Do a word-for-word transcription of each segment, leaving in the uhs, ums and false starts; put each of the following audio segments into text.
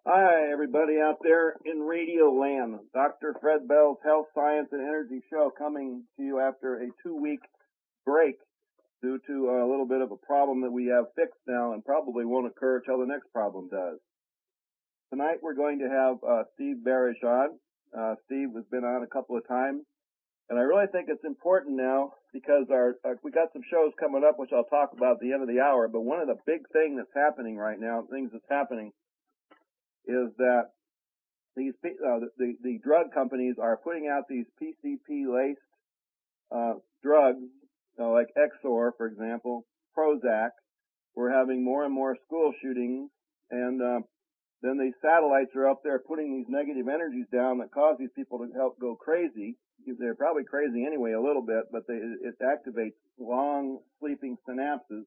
Hi, everybody out there in Radio Land. Doctor Fred Bell's Health, Science, and Energy Show coming to you after a two-week break due to a little bit of a problem that we have fixed now and probably won't occur until the next problem does. Tonight we're going to have uh, Steve Barish on. Uh, Steve has been on a couple of times, and I really think it's important now because our, our we got some shows coming up which I'll talk about at the end of the hour, but one of the big things that's happening right now, things that's happening, is that these uh, the the drug companies are putting out these P C P laced uh, drugs, you know, like Exor, for example, Prozac. We're having more and more school shootings, and uh, then these satellites are up there putting these negative energies down that cause these people to help go crazy. They're probably crazy anyway, a little bit, but they, it activates long sleeping synapses.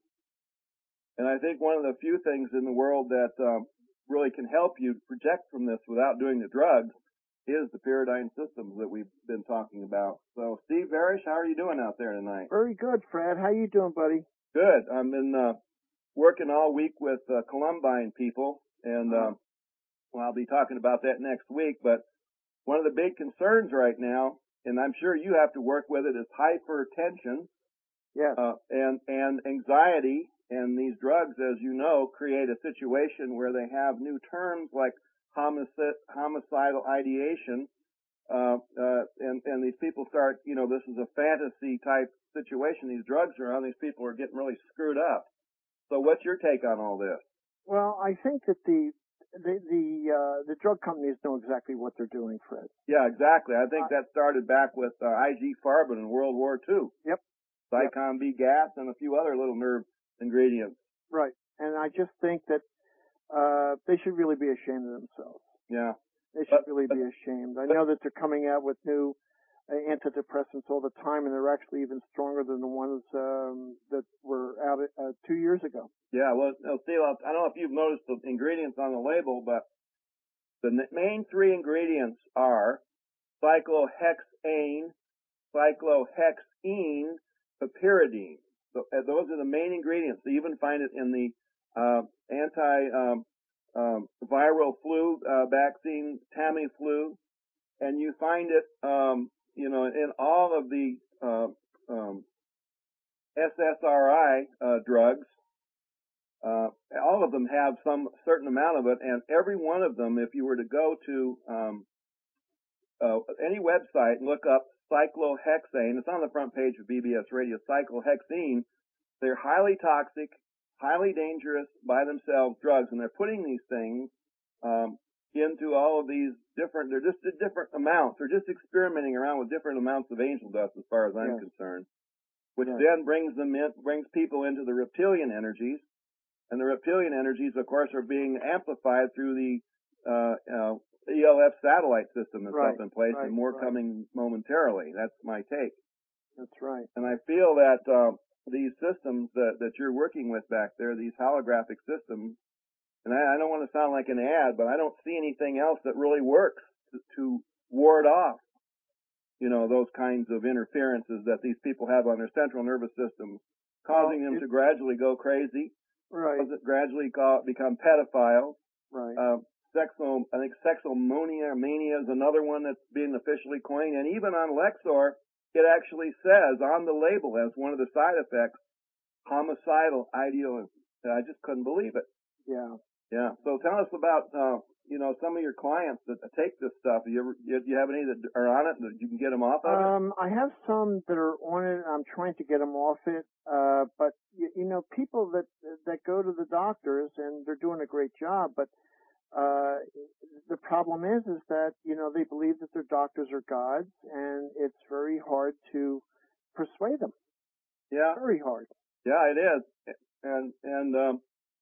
And I think one of the few things in the world that um, really can help you project from this without doing the drugs is the Pyridine systems that we've been talking about. So, Steve Barish, how are you doing out there tonight? Very good, Fred. How you doing, buddy? Good. I've been uh, working all week with uh, Columbine people, and uh, well, I'll be talking about that next week. But one of the big concerns right now, and I'm sure you have to work with it, is hypertension, yes, uh, and and anxiety. And these drugs, as you know, create a situation where they have new terms like homicid, homicidal ideation, uh, uh, and, and these people start, you know, this is a fantasy type situation. These drugs are on, these people are getting really screwed up. So what's your take on all this? Well, I think that the the the, uh, the drug companies know exactly what they're doing, Fred. Yeah, exactly. I think Uh, that started back with uh, I G Farben in World War Two. Yep. Zycon B gas and a few other little nerve ingredients. Right. And I just think that uh, they should really be ashamed of themselves. Yeah. They should But, really but, be ashamed. I know that they're coming out with new uh, antidepressants all the time, and they're actually even stronger than the ones um, that were out uh, two years ago. Yeah, well, no, Steve, I don't know if you've noticed the ingredients on the label, but the main three ingredients are cyclohexane, cyclohexene, piperidine. So uh, those are the main ingredients. You even find it in the uh, anti um, um, viral flu uh, vaccine, Tamiflu, and you find it, um, you know, in all of the uh, um, S S R I uh, drugs. Uh, all of them have some certain amount of it, and every one of them, if you were to go to um, uh, any website and look up cyclohexane, it's on the front page of B B S Radio, cyclohexene, they're highly toxic, highly dangerous by themselves drugs, and they're putting these things um, into all of these different, they're just at different amounts. They're just experimenting around with different amounts of angel dust as far as I'm yes. concerned, which yes. then brings them in, brings people into the reptilian energies. And the reptilian energies, of course, are being amplified through the uh, uh, E L F satellite system that's right, up in place, right, and more right. coming momentarily. That's my take. That's right. And I feel that uh, these systems that, that you're working with back there, these holographic systems, and I, I don't want to sound like an ad, but I don't see anything else that really works to, to ward off, you know, those kinds of interferences that these people have on their central nervous systems, causing well, them it, to gradually go crazy. Right. Gradually call, become pedophiles. Right. Uh, sexo, I think sexomania mania is another one that's being officially coined. And even on Lexor, it actually says on the label as one of the side effects, homicidal idealism. I just couldn't believe it. Yeah. Yeah. So tell us about, uh, you know, some of your clients that take this stuff. You ever, do you have any that are on it that you can get them off of it? Um, I have some that are on it. I'm trying to get them off it. Uh, but you, you know, people that that go to the doctors and they're doing a great job, but uh, the problem is, is that you know they believe that their doctors are gods, and it's very hard to persuade them. Yeah. Very hard. Yeah, it is. And and um,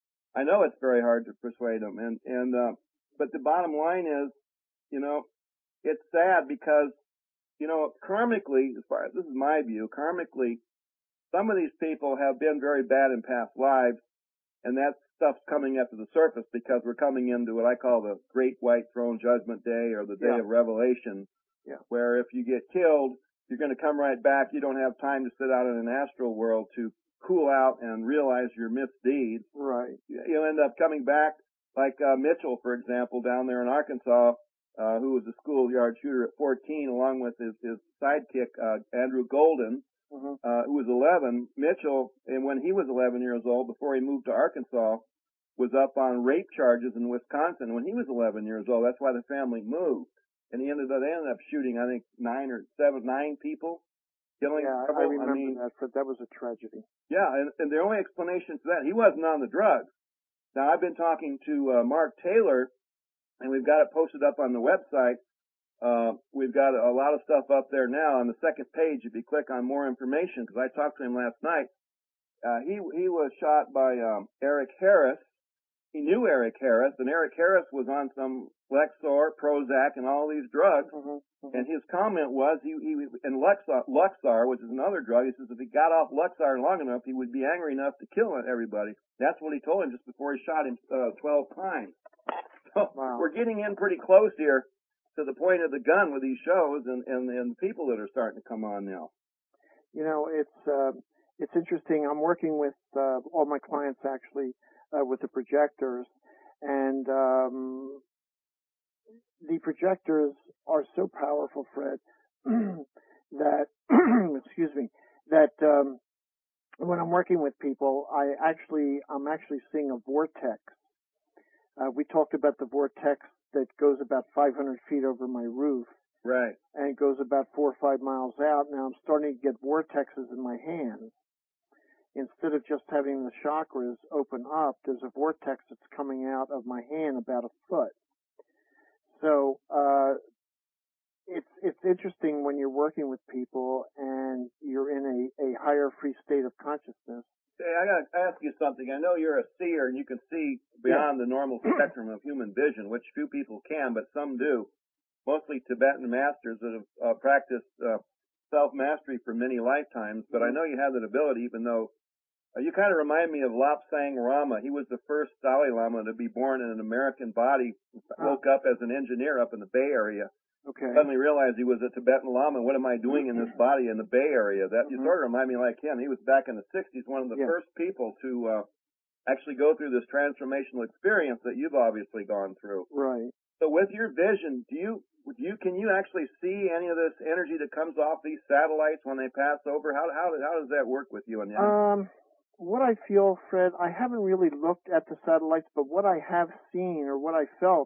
I know it's very hard to persuade them. And and uh, but the bottom line is, you know, it's sad because, you know, karmically, as far as this is my view, karmically, some of these people have been very bad in past lives, and that stuff's coming up to the surface because we're coming into what I call the Great White Throne Judgment Day, or the Day Yeah. of Revelation, yeah. where if you get killed, you're going to come right back. You don't have time to sit out in an astral world to cool out and realize your misdeeds. Right. You'll end up coming back Like uh, Mitchell, for example, down there in Arkansas, uh, who was a schoolyard shooter at fourteen, along with his, his sidekick, uh, Andrew Golden, Mm-hmm. uh, who was eleven. Mitchell, and when he was eleven years old, before he moved to Arkansas, was up on rape charges in Wisconsin when he was eleven years old. That's why the family moved. And he ended up, they ended up shooting, I think, nine or seven, nine people, killing Yeah, I several. remember I mean, that. But that was a tragedy. yeah, and, and the only explanation for that, he wasn't on the drugs. Now, I've been talking to uh, Mark Taylor, and we've got it posted up on the website. Uh, we've got a lot of stuff up there now. On the second page, if you click on more information, because I talked to him last night, uh, he he was shot by um, Eric Harris. He knew Eric Harris, and Eric Harris was on some Lexor, Prozac, and all these drugs. Mm-hmm. Mm-hmm. And his comment was, he, he and Luxar, Luxar, which is another drug, he says if he got off Luxar long enough, he would be angry enough to kill everybody. That's what he told him just before he shot him uh, twelve times. So Wow. we're getting in pretty close here to the point of the gun with these shows and, and, and the people that are starting to come on now. You know, it's uh, it's interesting. I'm working with uh, all my clients actually uh, with the projectors, and um, the projectors are so powerful, Fred, that excuse me, that um, when I'm working with people, I actually I'm actually seeing a vortex. Uh, we talked about the vortex that goes about five hundred feet over my roof. Right. And it goes about four or five miles out. Now I'm starting to get vortexes in my hands. Instead of just having the chakras open up, there's a vortex that's coming out of my hand about a foot. So uh, it's it's interesting when you're working with people and you're in a, a higher free state of consciousness. Hey, I got to ask you something. I know you're a seer and you can see beyond yeah. the normal spectrum of human vision, which few people can, but some do. Mostly Tibetan masters that have uh, practiced uh, self-mastery for many lifetimes, but I know you have that ability, even though uh, you kind of remind me of Lobsang Rama. He was the first Dalai Lama to be born in an American body, woke up as an engineer up in the Bay Area. Okay. Suddenly realized he was a Tibetan Lama. What am I doing in this body in the Bay Area? That mm-hmm. You sort of remind me like him. He was back in the sixties, one of the yeah. first people to uh, actually go through this transformational experience that you've obviously gone through. Right. So with your vision, do you Do you can you actually see any of this energy that comes off these satellites when they pass over? How how how does that work with you? And um, what I feel, Fred, I haven't really looked at the satellites, but what I have seen or what I felt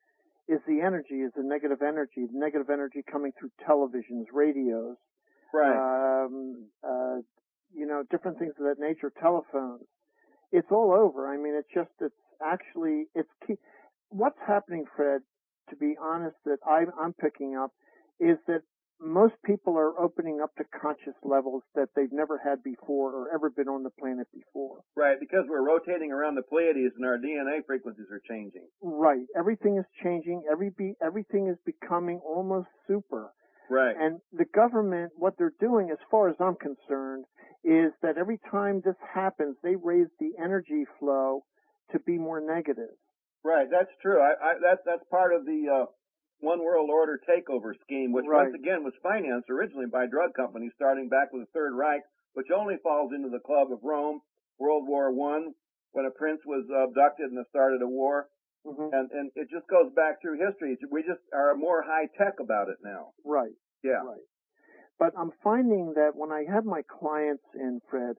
is the energy, is the negative energy, the negative energy coming through televisions, radios, right? Um, uh, you know, different things of that nature, telephones. It's all over. I mean, it's just it's actually it's key. What's happening, Fred, to be honest, that I'm, I'm picking up is that most people are opening up to conscious levels that they've never had before or ever been on the planet before. Right, because we're rotating around the Pleiades and our D N A frequencies are changing. Right. Everything is changing. Every be, everything is becoming almost super. Right. And the government, what they're doing, as far as I'm concerned, is that every time this happens, they raise the energy flow to be more negative. Right, that's true. I, I, that's that's part of the uh, One World Order takeover scheme, which right. once again was financed originally by drug companies, starting back with the Third Reich, which only falls into the Club of Rome, World War One, when a prince was abducted and started a war, mm-hmm. and and it just goes back through history. We just are more high tech about it now. Right. Yeah. Right. But I'm finding that when I have my clients in, Fred,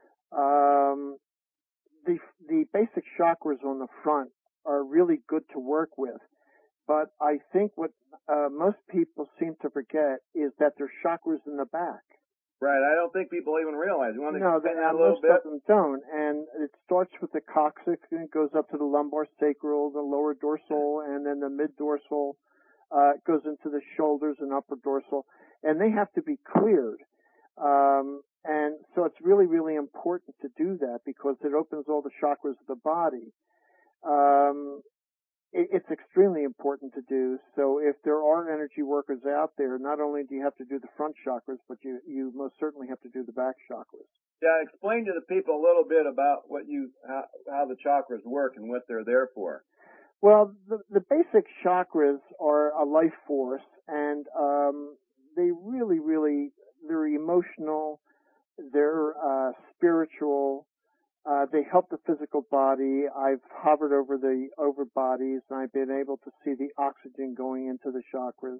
um, the the basic chakras on the front are really good to work with. But I think what uh, most people seem to forget is that there's chakras in the back. Right. I don't think people even realize. You want to no, explain they, that a little most bit? of them don't. And it starts with the coccyx and it goes up to the lumbar sacral, the lower dorsal, and then the mid dorsal. Uh, it goes into the shoulders and upper dorsal. And they have to be cleared. Um, and so it's really, really important to do that because it opens all the chakras of the body. Um, it, it's extremely important to do. So if there are energy workers out there, not only do you have to do the front chakras, but you, you most certainly have to do the back chakras. Yeah, explain to the people a little bit about what you how, how the chakras work and what they're there for. Well, the, the basic chakras are a life force, and um, they really, really, they're emotional, they're uh, spiritual, Uh, they help the physical body. I've hovered over the over bodies, and I've been able to see the oxygen going into the chakras.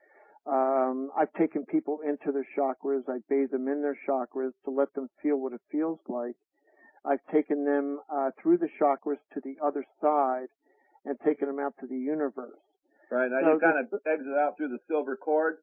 Um, I've taken people into their chakras. I bathe them in their chakras to let them feel what it feels like. I've taken them uh, through the chakras to the other side and taken them out to the universe. Right. Now So you kind the, of exit out through the silver cord.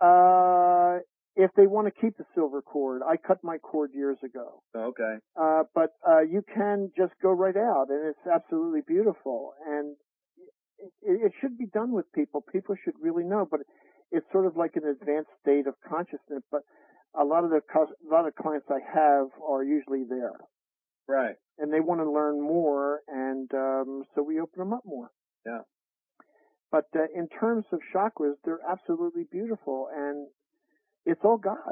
uh, if they want to keep the silver cord, I cut my cord years ago. Okay. Uh, but uh, you can just go right out, and it's absolutely beautiful. And it, it should be done with people. People should really know, but it's sort of like an advanced state of consciousness. But a lot of the a lot of clients I have are usually there, Right. and they want to learn more, and um, so we open them up more. Yeah. But uh, in terms of chakras, they're absolutely beautiful, and it's all God.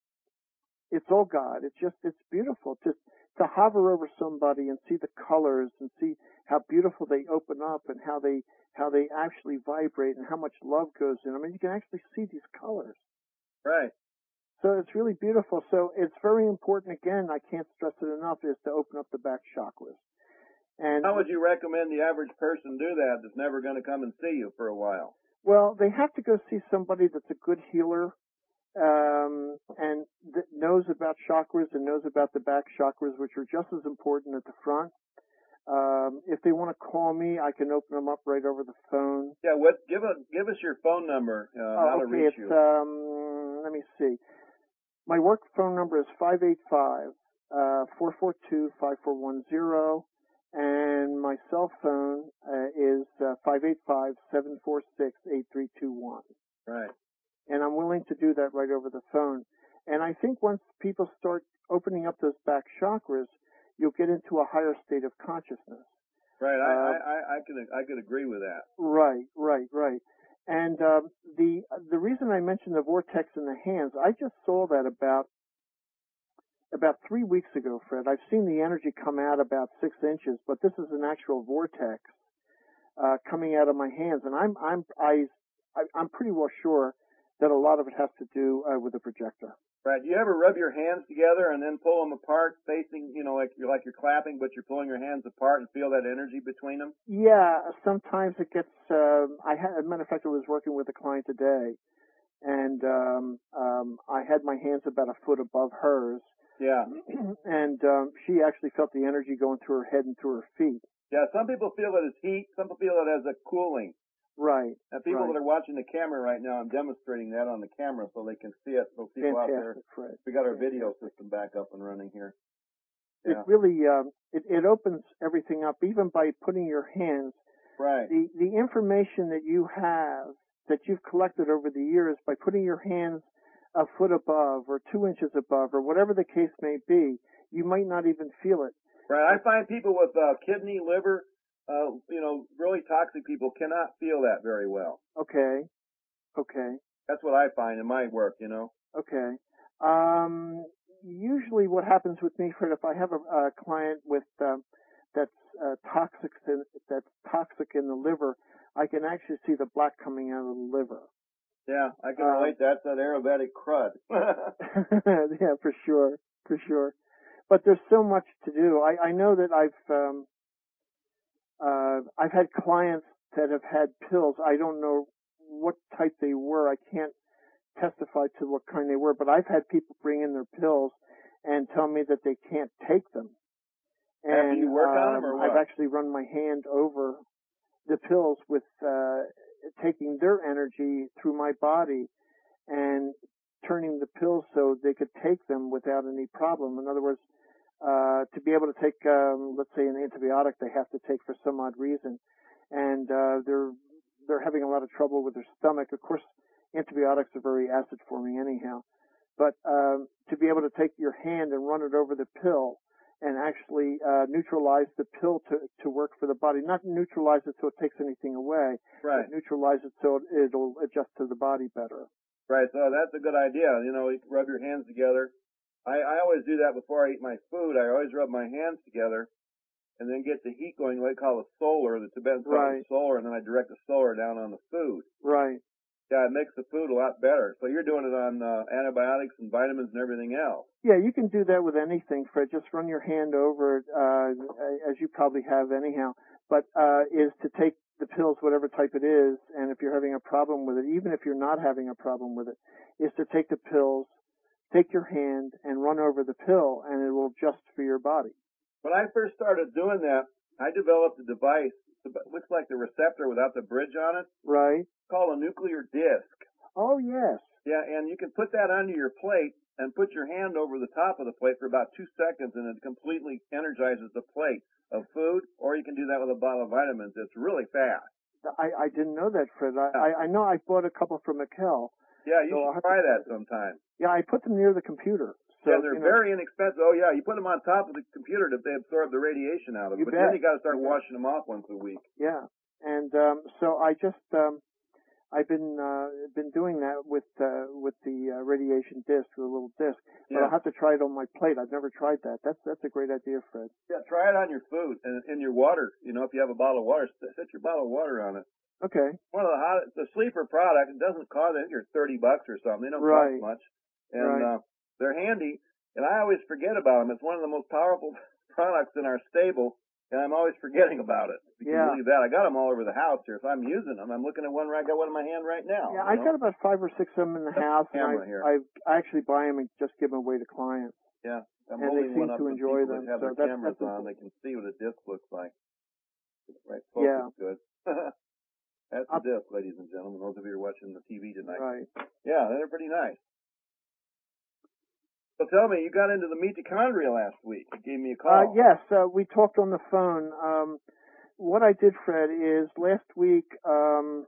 It's all God. It's just, it's beautiful to to hover over somebody and see the colors and see how beautiful they open up and how they how they actually vibrate and how much love goes in. I mean, you can actually see these colors. Right. So it's really beautiful. So it's very important. Again, I can't stress it enough, is to open up the back chakras. And how would you recommend the average person do that that's never going to come and see you for a while? Well, they have to go see somebody that's a good healer, um, and that knows about chakras and knows about the back chakras, which are just as important at the front. Um, if they want to call me, I can open them up right over the phone. Yeah, what? Give a give us your phone number. Uh, Oh, how to okay, reach it's you? um, let me see. My work phone number is five eight five four four two five four one zero, and my cell phone uh, is uh, five eight five seven four six eight three two one. Right. And I'm willing to do that right over the phone. And I think once people start opening up those back chakras, you'll get into a higher state of consciousness. Right. I Uh, I I could I could agree with that. right, right, right. And um, the the reason I mentioned the vortex in the hands, I just saw that about about three weeks ago, Fred. I've seen the energy come out about six inches, but this is an actual vortex uh, coming out of my hands, and I'm I'm I, I I'm pretty well sure that a lot of it has to do uh, with the projector. Right. Do you ever rub your hands together and then pull them apart, facing, you know, like you're like you're clapping, but you're pulling your hands apart and feel that energy between them? Yeah, sometimes it gets. Um, I had, as a matter of fact, I was working with a client today, and um, um, I had my hands about a foot above hers, Yeah. and um, she actually felt the energy going through her head and through her feet. Yeah. Some people feel it as heat. Some people feel it as a cooling. Right. And people Right. that are watching the camera right now, I'm demonstrating that on the camera so they can see it. So people out there, Fantastic, Fred. we got our Fantastic. video system back up and running here. It Yeah. really um, it, it opens everything up, even by putting your hands. Right. The the information that you have that you've collected over the years by putting your hands a foot above or two inches above or whatever the case may be, you might not even feel it. Right. I find people with uh, kidney, liver, uh, you know, really toxic people cannot feel that very well. Okay. Okay. That's what I find in my work, you know. Okay. Um, usually, what happens with me, Fred, if I have a, a client with um, that's uh, toxic, in, that's toxic in the liver, I can actually see the black coming out of the liver. Yeah, I can Um, relate. That's that Ayurvedic crud. yeah, for sure, for sure. But there's so much to do. I, I know that I've um, uh, I've had clients that have had pills. I don't know what type they were. I can't testify to what kind they were, but I've had people bring in their pills and tell me that they can't take them. After And you work on them, um, or what? I've actually run my hand over the pills with uh, taking their energy through my body and turning the pills so they could take them without any problem. In other words, uh, to be able to take, um, let's say, an antibiotic they have to take for some odd reason, and uh, they're they're having a lot of trouble with their stomach. Of course, antibiotics are very acid forming anyhow, but um, to be able to take your hand and run it over the pill and actually uh, neutralize the pill to to work for the body, not neutralize it so it takes anything away, Right. but neutralize it so it, it'll adjust to the body better. Right. So that's a good idea. You know, you rub your hands together. I, I always do that before I eat my food. I always rub my hands together and then get the heat going, what they call a solar. The Tibetans call Right. it solar, and then I direct the solar down on the food. Right. Yeah, it makes the food a lot better. So you're doing it on uh, antibiotics and vitamins and everything else. Yeah, you can do that with anything, Fred. Just run your hand over it, uh, as you probably have anyhow. But uh, is to take the pills, whatever type it is, and if you're having a problem with it, even if you're not having a problem with it, is to take the pills, take your hand, and run over the pill, and it will adjust for your body. When I first started doing that, I developed a device. It looks like the receptor without the bridge on it. Right. Called a nuclear disc. Oh, yes. Yeah, and you can put that under your plate and put your hand over the top of the plate for about two seconds, and it completely energizes the plate of food, or you can do that with a bottle of vitamins. It's really fast. I, I didn't know that, Fred. I, Yeah. I, I know I bought a couple from Mikkel. Yeah, you so should try that sometime. Yeah, I put them near the computer. So, yeah, they're you know, very inexpensive. Oh, yeah, you put them on top of the computer to they absorb the radiation out of it. You But bet. then you got to start You bet. washing them off once a week. Yeah, and um, so I just um, I've been uh, been doing that with uh, with the uh, radiation disc, the little disc. But Yeah. I'll have to try it on my plate. I've never tried that. That's that's a great idea, Fred. Yeah, try it on your food and in your water. You know, if you have a bottle of water, set your bottle of water on it. Okay. One of the hot, the sleeper product. It doesn't cost. I think they're thirty bucks or something. They don't Right. cost much, and Right. uh, they're handy. And I always forget about them. It's one of the most powerful products in our stable, and I'm always forgetting about it. If you Yeah. can believe that. I got them all over the house here. If I'm using them, I'm looking at one. I got one in my hand right now. Yeah, you I've know? got about five or six of them in the house, and Camera I here. I I actually buy them and just give them away to clients. Yeah, I'm And they holding seem one up to for enjoy people them, that have so their that's- cameras that's on. They can see what a disc looks like. Right, Yeah. focus good. That's Up- the disc, ladies and gentlemen. Those of you who are watching the T V tonight. Right. Yeah, they're pretty nice. So tell me, you got into the mitochondria last week. You gave me a call. Uh, yes, uh, we talked on the phone. Um, what I did, Fred, is last week um,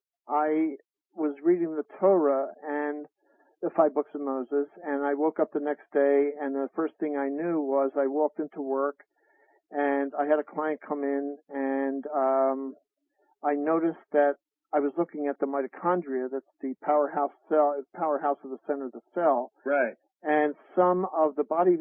I was reading the Torah and the five books of Moses, and I woke up the next day, and the first thing I knew was I walked into work, and I had a client come in, and um, I noticed that I was looking at the mitochondria, that's the powerhouse cell, powerhouse of the center of the cell. Right. And some of the body,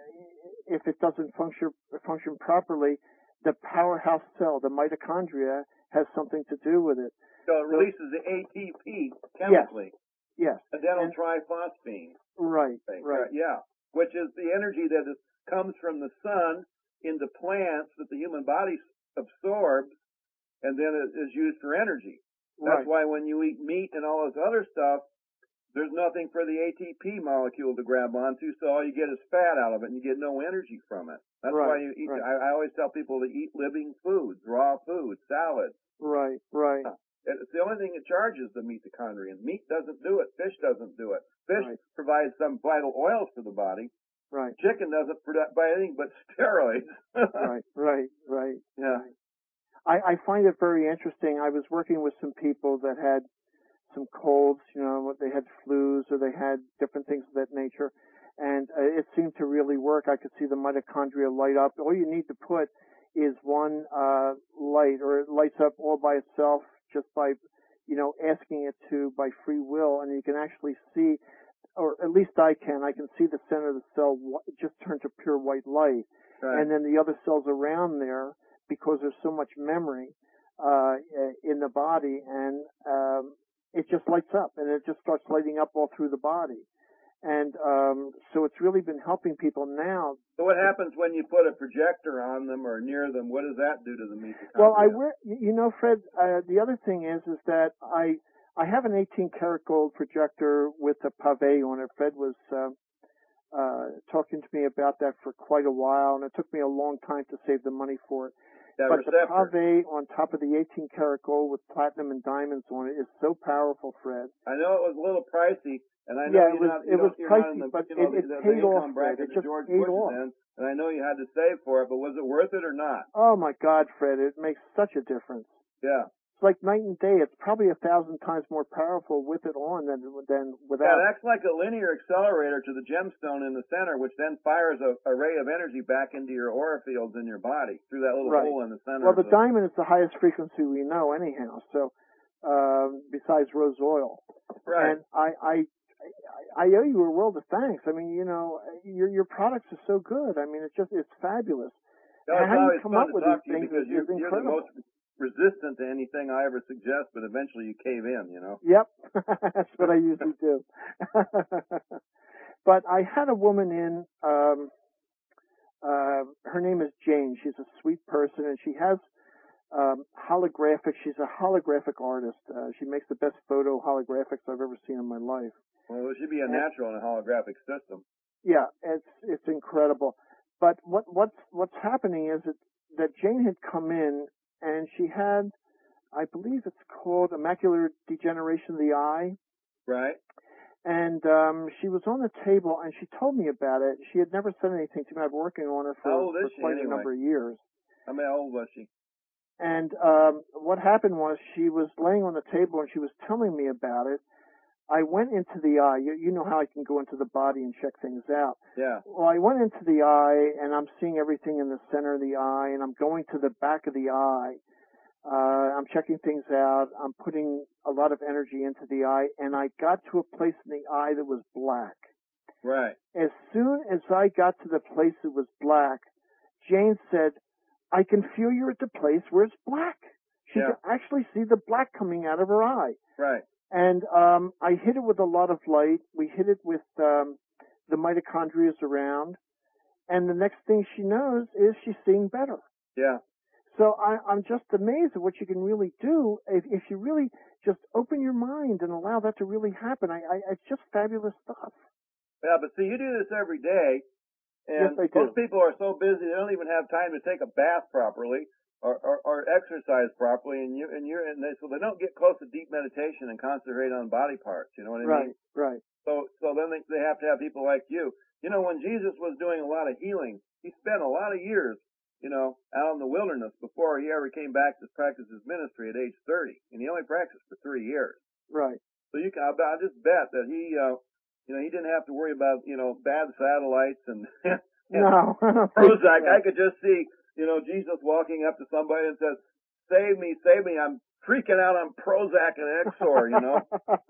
if it doesn't function function properly, the powerhouse cell, the mitochondria, has something to do with it. So it releases the A T P chemically. Yes. Adenyl And- triphosphine. Right, Right, right. Yeah. Which is the energy that is, comes from the sun into plants that the human body absorbs, and then it is used for energy. That's Right. why when you eat meat and all this other stuff, there's nothing for the A T P molecule to grab onto, so all you get is fat out of it, and you get no energy from it. That's Right, why you eat. right. I, I always tell people to eat living foods, raw foods, salads. Right, right. It's the only thing that charges the mitochondria. Meat doesn't do it. Fish doesn't do it. Fish Right. provides some vital oils for the body. Right. Chicken doesn't provide anything but steroids. Right, right, right. Yeah. I, I find it very interesting. I was working with some people that had some colds, you know, they had flus or they had different things of that nature. And uh, it seemed to really work. I could see the mitochondria light up. All you need to put is one uh, light, or it lights up all by itself just by, you know, asking it to by free will. And you can actually see, or at least I can, I can see the center of the cell just turn to pure white light. Right. And then the other cells around there, because there's so much memory uh, in the body, and um, it just lights up, and it just starts lighting up all through the body. And um, so it's really been helping people now. So what happens when you put a projector on them or near them? What does that do to the mitochondria? Well, I wear, you know, Fred, uh, the other thing is, is that I, I have an eighteen karat gold projector with a pave on it. Fred was, uh, uh, talking to me about that for quite a while, and it took me a long time to save the money for it. That But receptor. the pave on top of the eighteen karat gold with platinum and diamonds on it is so powerful, Fred. I know it was a little pricey, and I know Yeah, it you're was- not, you it don't, was you're not in pricey, the, but you know, it- it the, the paid off, income Fred. bracket It that just George paid Bush is off. in, and I know you had to save for it, but was it worth it or not? Oh my God, Fred, it makes such a difference. Yeah. It's like night and day. It's probably a thousand times more powerful with it on than than Yeah, without. it acts like a linear accelerator to the gemstone in the center, which then fires a, a ray of energy back into your aura fields in your body through that little Right. hole in the center. Well, of the diamond is the highest frequency we know, anyhow. So, um, besides rose oil, Right. and I, I, I owe you a world of thanks. I mean, you know, your your products are so good. I mean, it's just it's fabulous. No, it's How do you always come fun up to with talk these to you things because is, you're, is you're the incredible. most resistant to anything I ever suggest, but eventually you cave in, you know? Yep. That's what I usually do. But I had a woman in, um, uh, her name is Jane. She's a sweet person, and she has um, holographic, she's a holographic artist. Uh, she makes the best photo holographics I've ever seen in my life. Well, it should be a natural in a holographic system. Yeah, it's it's incredible. But what what's what's happening is that, that Jane had come in and she had, I believe it's called a macular degeneration of the eye. Right. And um, she was on the table and she told me about it. She had never said anything to me. I've been working on her for, How old is for she, quite anyway? a number of years. I mean, how old was she? And um, what happened was she was laying on the table and she was telling me about it. I went into the eye. You, you know how I can go into the body and check things out. Yeah. Well, I went into the eye and I'm seeing everything in the center of the eye, and I'm going to the back of the eye. Uh, I'm checking things out. I'm putting a lot of energy into the eye, and I got to a place in the eye that was black. Right. As soon as I got to the place that was black, Jane said, I can feel you're at the place where it's black. She Yeah. could actually see the black coming out of her eye. Right. And um, I hit it with a lot of light. We hit it with um, the mitochondria around. And the next thing she knows is she's seeing better. Yeah. So I, I'm just amazed at what you can really do if, if you really just open your mind and allow that to really happen. I, I, it's just fabulous stuff. Yeah, but see, you do this every day, and Yes, I do. most people are so busy they don't even have time to take a bath properly or, or, or exercise properly, and you and you're and they, so they don't get close to deep meditation and concentrate on body parts. You know what I Right, mean? right. So so then they, they have to have people like you. You know, when Jesus was doing a lot of healing, he spent a lot of years, you know, out in the wilderness before he ever came back to practice his ministry at age thirty, and he only practiced for three years. Right. So you can, I I just bet that he, uh, you know, he didn't have to worry about, you know, bad satellites and, and No. Prozac. I could just see, you know, Jesus walking up to somebody and says, "Save me, save me! I'm freaking out on Prozac and Exor." You know,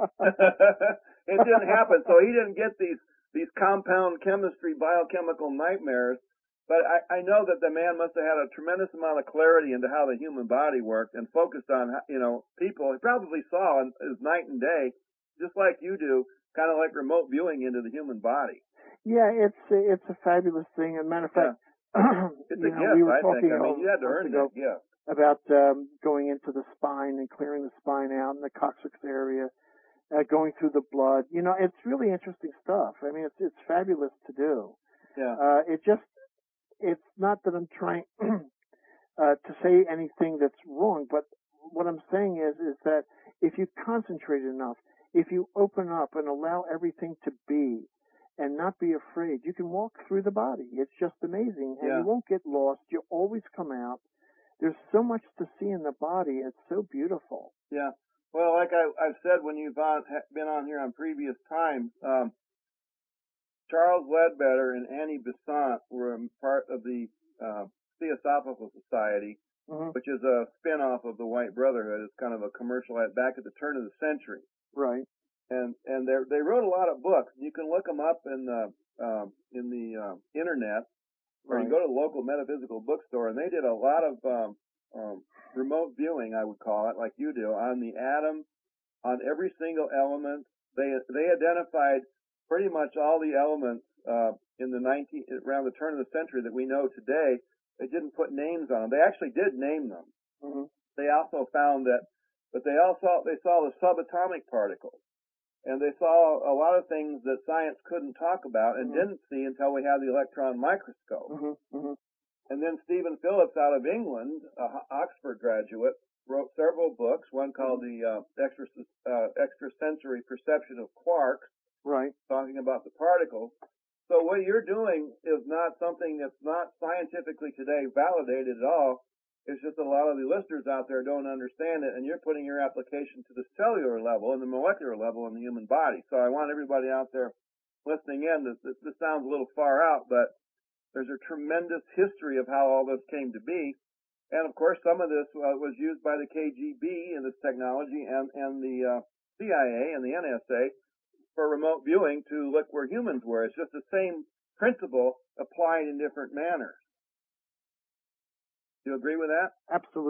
it didn't happen. So he didn't get these these compound chemistry, biochemical nightmares. But I, I know that the man must have had a tremendous amount of clarity into how the human body worked and focused on, you know, people. He probably saw as night and day, just like you do, kind of like remote viewing into the human body. Yeah, it's it's a fabulous thing. As a matter of fact, yeah. It's you a know, gift, we were I talking think. I mean, you had to earn ago that gift. about um, going into the spine and clearing the spine out in the coccyx area, uh, going through the blood. You know, it's really interesting stuff. I mean, it's it's fabulous to do. Yeah. Uh, it just it's not that I'm trying uh, to say anything that's wrong, but what I'm saying is is that if you concentrate enough, if you open up and allow everything to be, and not be afraid, you can walk through the body. It's just amazing, and Yeah. you won't get lost. You'll always come out. There's so much to see in the body. It's so beautiful. Yeah. Well, like I, I've said when you've on, been on here on previous times, um, Charles Ledbetter and Annie Besant were part of the uh, Theosophical Society, Mm-hmm. which is a spin-off of the White Brotherhood. It's kind of a commercial ad back at the turn of the century. Right. And and they they wrote a lot of books. You can look them up in the um, in the uh, internet, or you Right. can go to the local metaphysical bookstore. And they did a lot of um, um, remote viewing, I would call it, like you do, on the atom, on every single element. They they identified pretty much all the elements uh, in the nineteen around the turn of the century that we know today. They didn't put names on them. They actually did name them. Mm-hmm. They also found that, but they also they saw the subatomic particles, and they saw a lot of things that science couldn't talk about and Mm-hmm. didn't see until we had the electron microscope. Mm-hmm. Mm-hmm. And then Stephen Phillips out of England, a Oxford graduate, wrote several books. One called Mm-hmm. the uh, extra, uh, Extrasensory Perception of Quarks, Right. talking about the particles. So what you're doing is not something that's not scientifically today validated at all. It's just a lot of the listeners out there don't understand it, and you're putting your application to the cellular level and the molecular level in the human body. So I want everybody out there listening in. This, this, this sounds a little far out, but there's a tremendous history of how all this came to be. And of course, some of this uh, was used by the K G B in this technology and, and the uh, C I A and the N S A for remote viewing to look where humans were. It's just the same principle applied in different manners. Do you agree with that? Absolutely.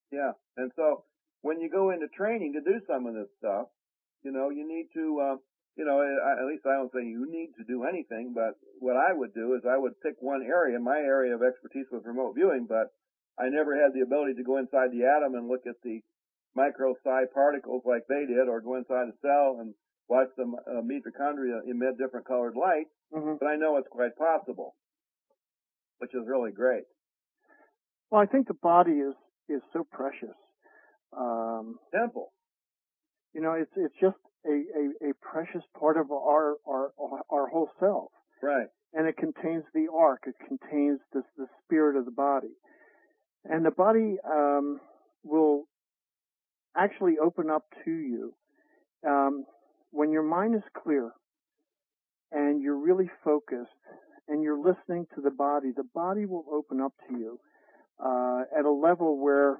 Yeah. And so when you go into training to do some of this stuff, you know, you need to, uh, you know, I, at least I don't say you need to do anything, but what I would do is I would pick one area. My area of expertise was remote viewing, but I never had the ability to go inside the atom and look at the micro psi particles like they did, or go inside a cell and watch the uh, mitochondria emit different colored light. Mm-hmm. But I know it's quite possible, which is really great. Well, I think the body is is so precious. Um, Temple. you know, it's it's just a, a, a precious part of our, our our whole self. Right. And it contains the ark. It contains the the spirit of the body, and the body um, will actually open up to you um, when your mind is clear and you're really focused and you're listening to the body. The body will open up to you uh, at a level where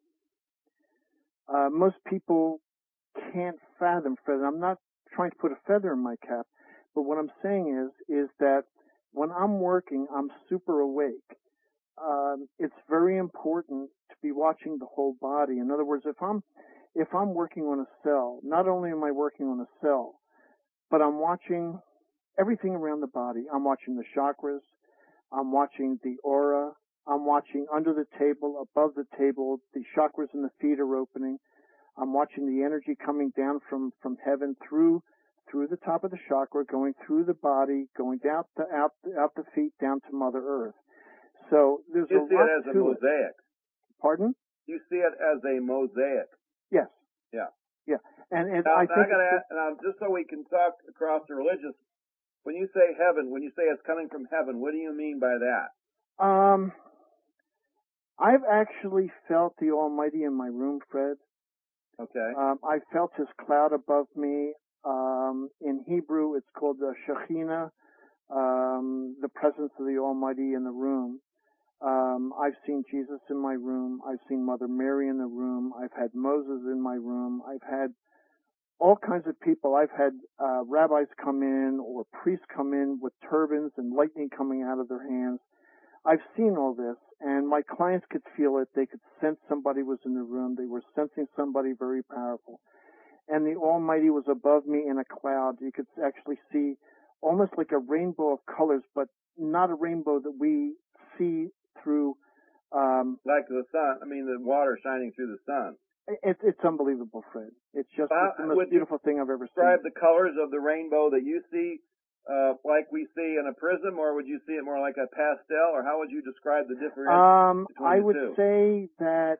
uh, most people can't fathom. Fred, I'm not trying to put a feather in my cap, but what I'm saying is is that when I'm working, I'm super awake. Um, it's very important to be watching the whole body. In other words, if I'm if I'm working on a cell, not only am I working on a cell, but I'm watching everything around the body. I'm watching the chakras. I'm watching the aura. I'm watching under the table, above the table. The chakras in the feet are opening. I'm watching the energy coming down from, from heaven through through the top of the chakra, going through the body, going down to out out the feet down to Mother Earth. So there's you a see lot it as a to mosaic. It. Pardon? You see it as a mosaic. Yes. Yeah. Yeah. And, and now, I now think I gotta ask, now, just so we can talk across the religious, when you say heaven, when you say it's coming from heaven, what do you mean by that? Um, I've actually felt the Almighty in my room, Fred. Okay. Um, I felt His cloud above me. Um, in Hebrew, it's called the Shekhinah, um, the presence of the Almighty in the room. Um, I've seen Jesus in my room. I've seen Mother Mary in the room. I've had Moses in my room. I've had all kinds of people. I've had uh, rabbis come in or priests come in with turbans and lightning coming out of their hands. I've seen all this, and my clients could feel it. They could sense somebody was in the room. They were sensing somebody very powerful. And the Almighty was above me in a cloud. You could actually see almost like a rainbow of colors, but not a rainbow that we see through. Um, like the sun, I mean the water shining through the sun. It, it's unbelievable, Fred. It's just How, it's the most beautiful thing I've ever seen. Describe the colors of the rainbow that you see, uh, like we see in a prism, or would you see it more like a pastel, or how would you describe the difference um, between I the would two? say that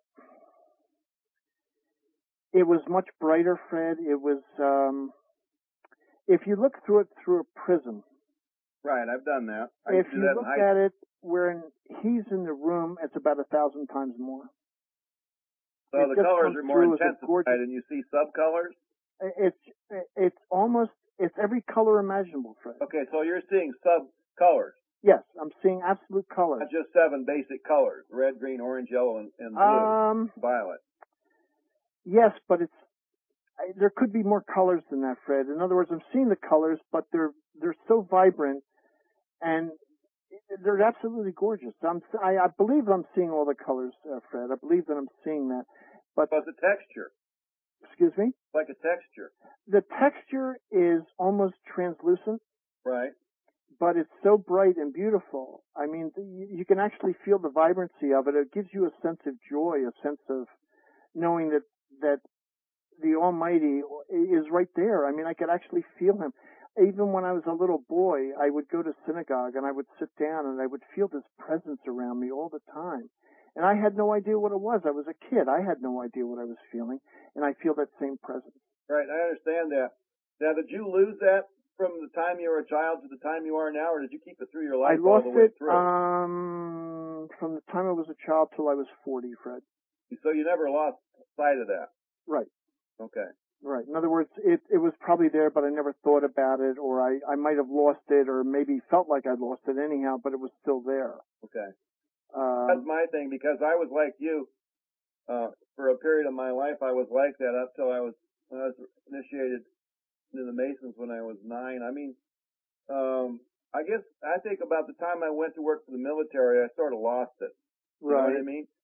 it was much brighter, Fred. It was, um, if you look through it through a prism. Right, I've done that. I if used to do you that look in high at it when he's in the room, it's about a thousand times more. So it the just colors comes are more through as a intensified, gorgeous, and you see subcolors? It's it's almost it's every color imaginable, Fred. Okay, so you're seeing subcolors. Yes, I'm seeing absolute colors. Not just seven basic colors: red, green, orange, yellow, and, and blue, um, violet. Yes, but it's I, there could be more colors than that, Fred. In other words, I'm seeing the colors, but they're they're so vibrant and they're absolutely gorgeous. I'm, I, I believe I'm seeing all the colors, uh, Fred. I believe that I'm seeing that. But But the texture. Excuse me? Like a texture. The texture is almost translucent. Right. But it's so bright and beautiful. I mean, you can actually feel the vibrancy of it. It gives you a sense of joy, a sense of knowing that that the Almighty is right there. I mean, I could actually feel Him. Even when I was a little boy, I would go to synagogue and I would sit down and I would feel this presence around me all the time. And I had no idea what it was. I was a kid. I had no idea what I was feeling. And I feel that same presence. Right, I understand that. Now, did you lose that from the time you were a child to the time you are now, or did you keep it through your life I all lost the way it through? um, from the time I was a child till I was forty, Fred. So you never lost sight of that? Right. Okay. Right. In other words, it, it was probably there, but I never thought about it, or I, I might have lost it, or maybe felt like I'd lost it anyhow, but it was still there. Okay. Um, That's my thing, because I was like you. Uh, for a period of my life, I was like that up till I was, when I was initiated into the Masons when I was nine. I mean, um, I guess I think about the time I went to work for the military, I sort of lost it. You right. know what I mean?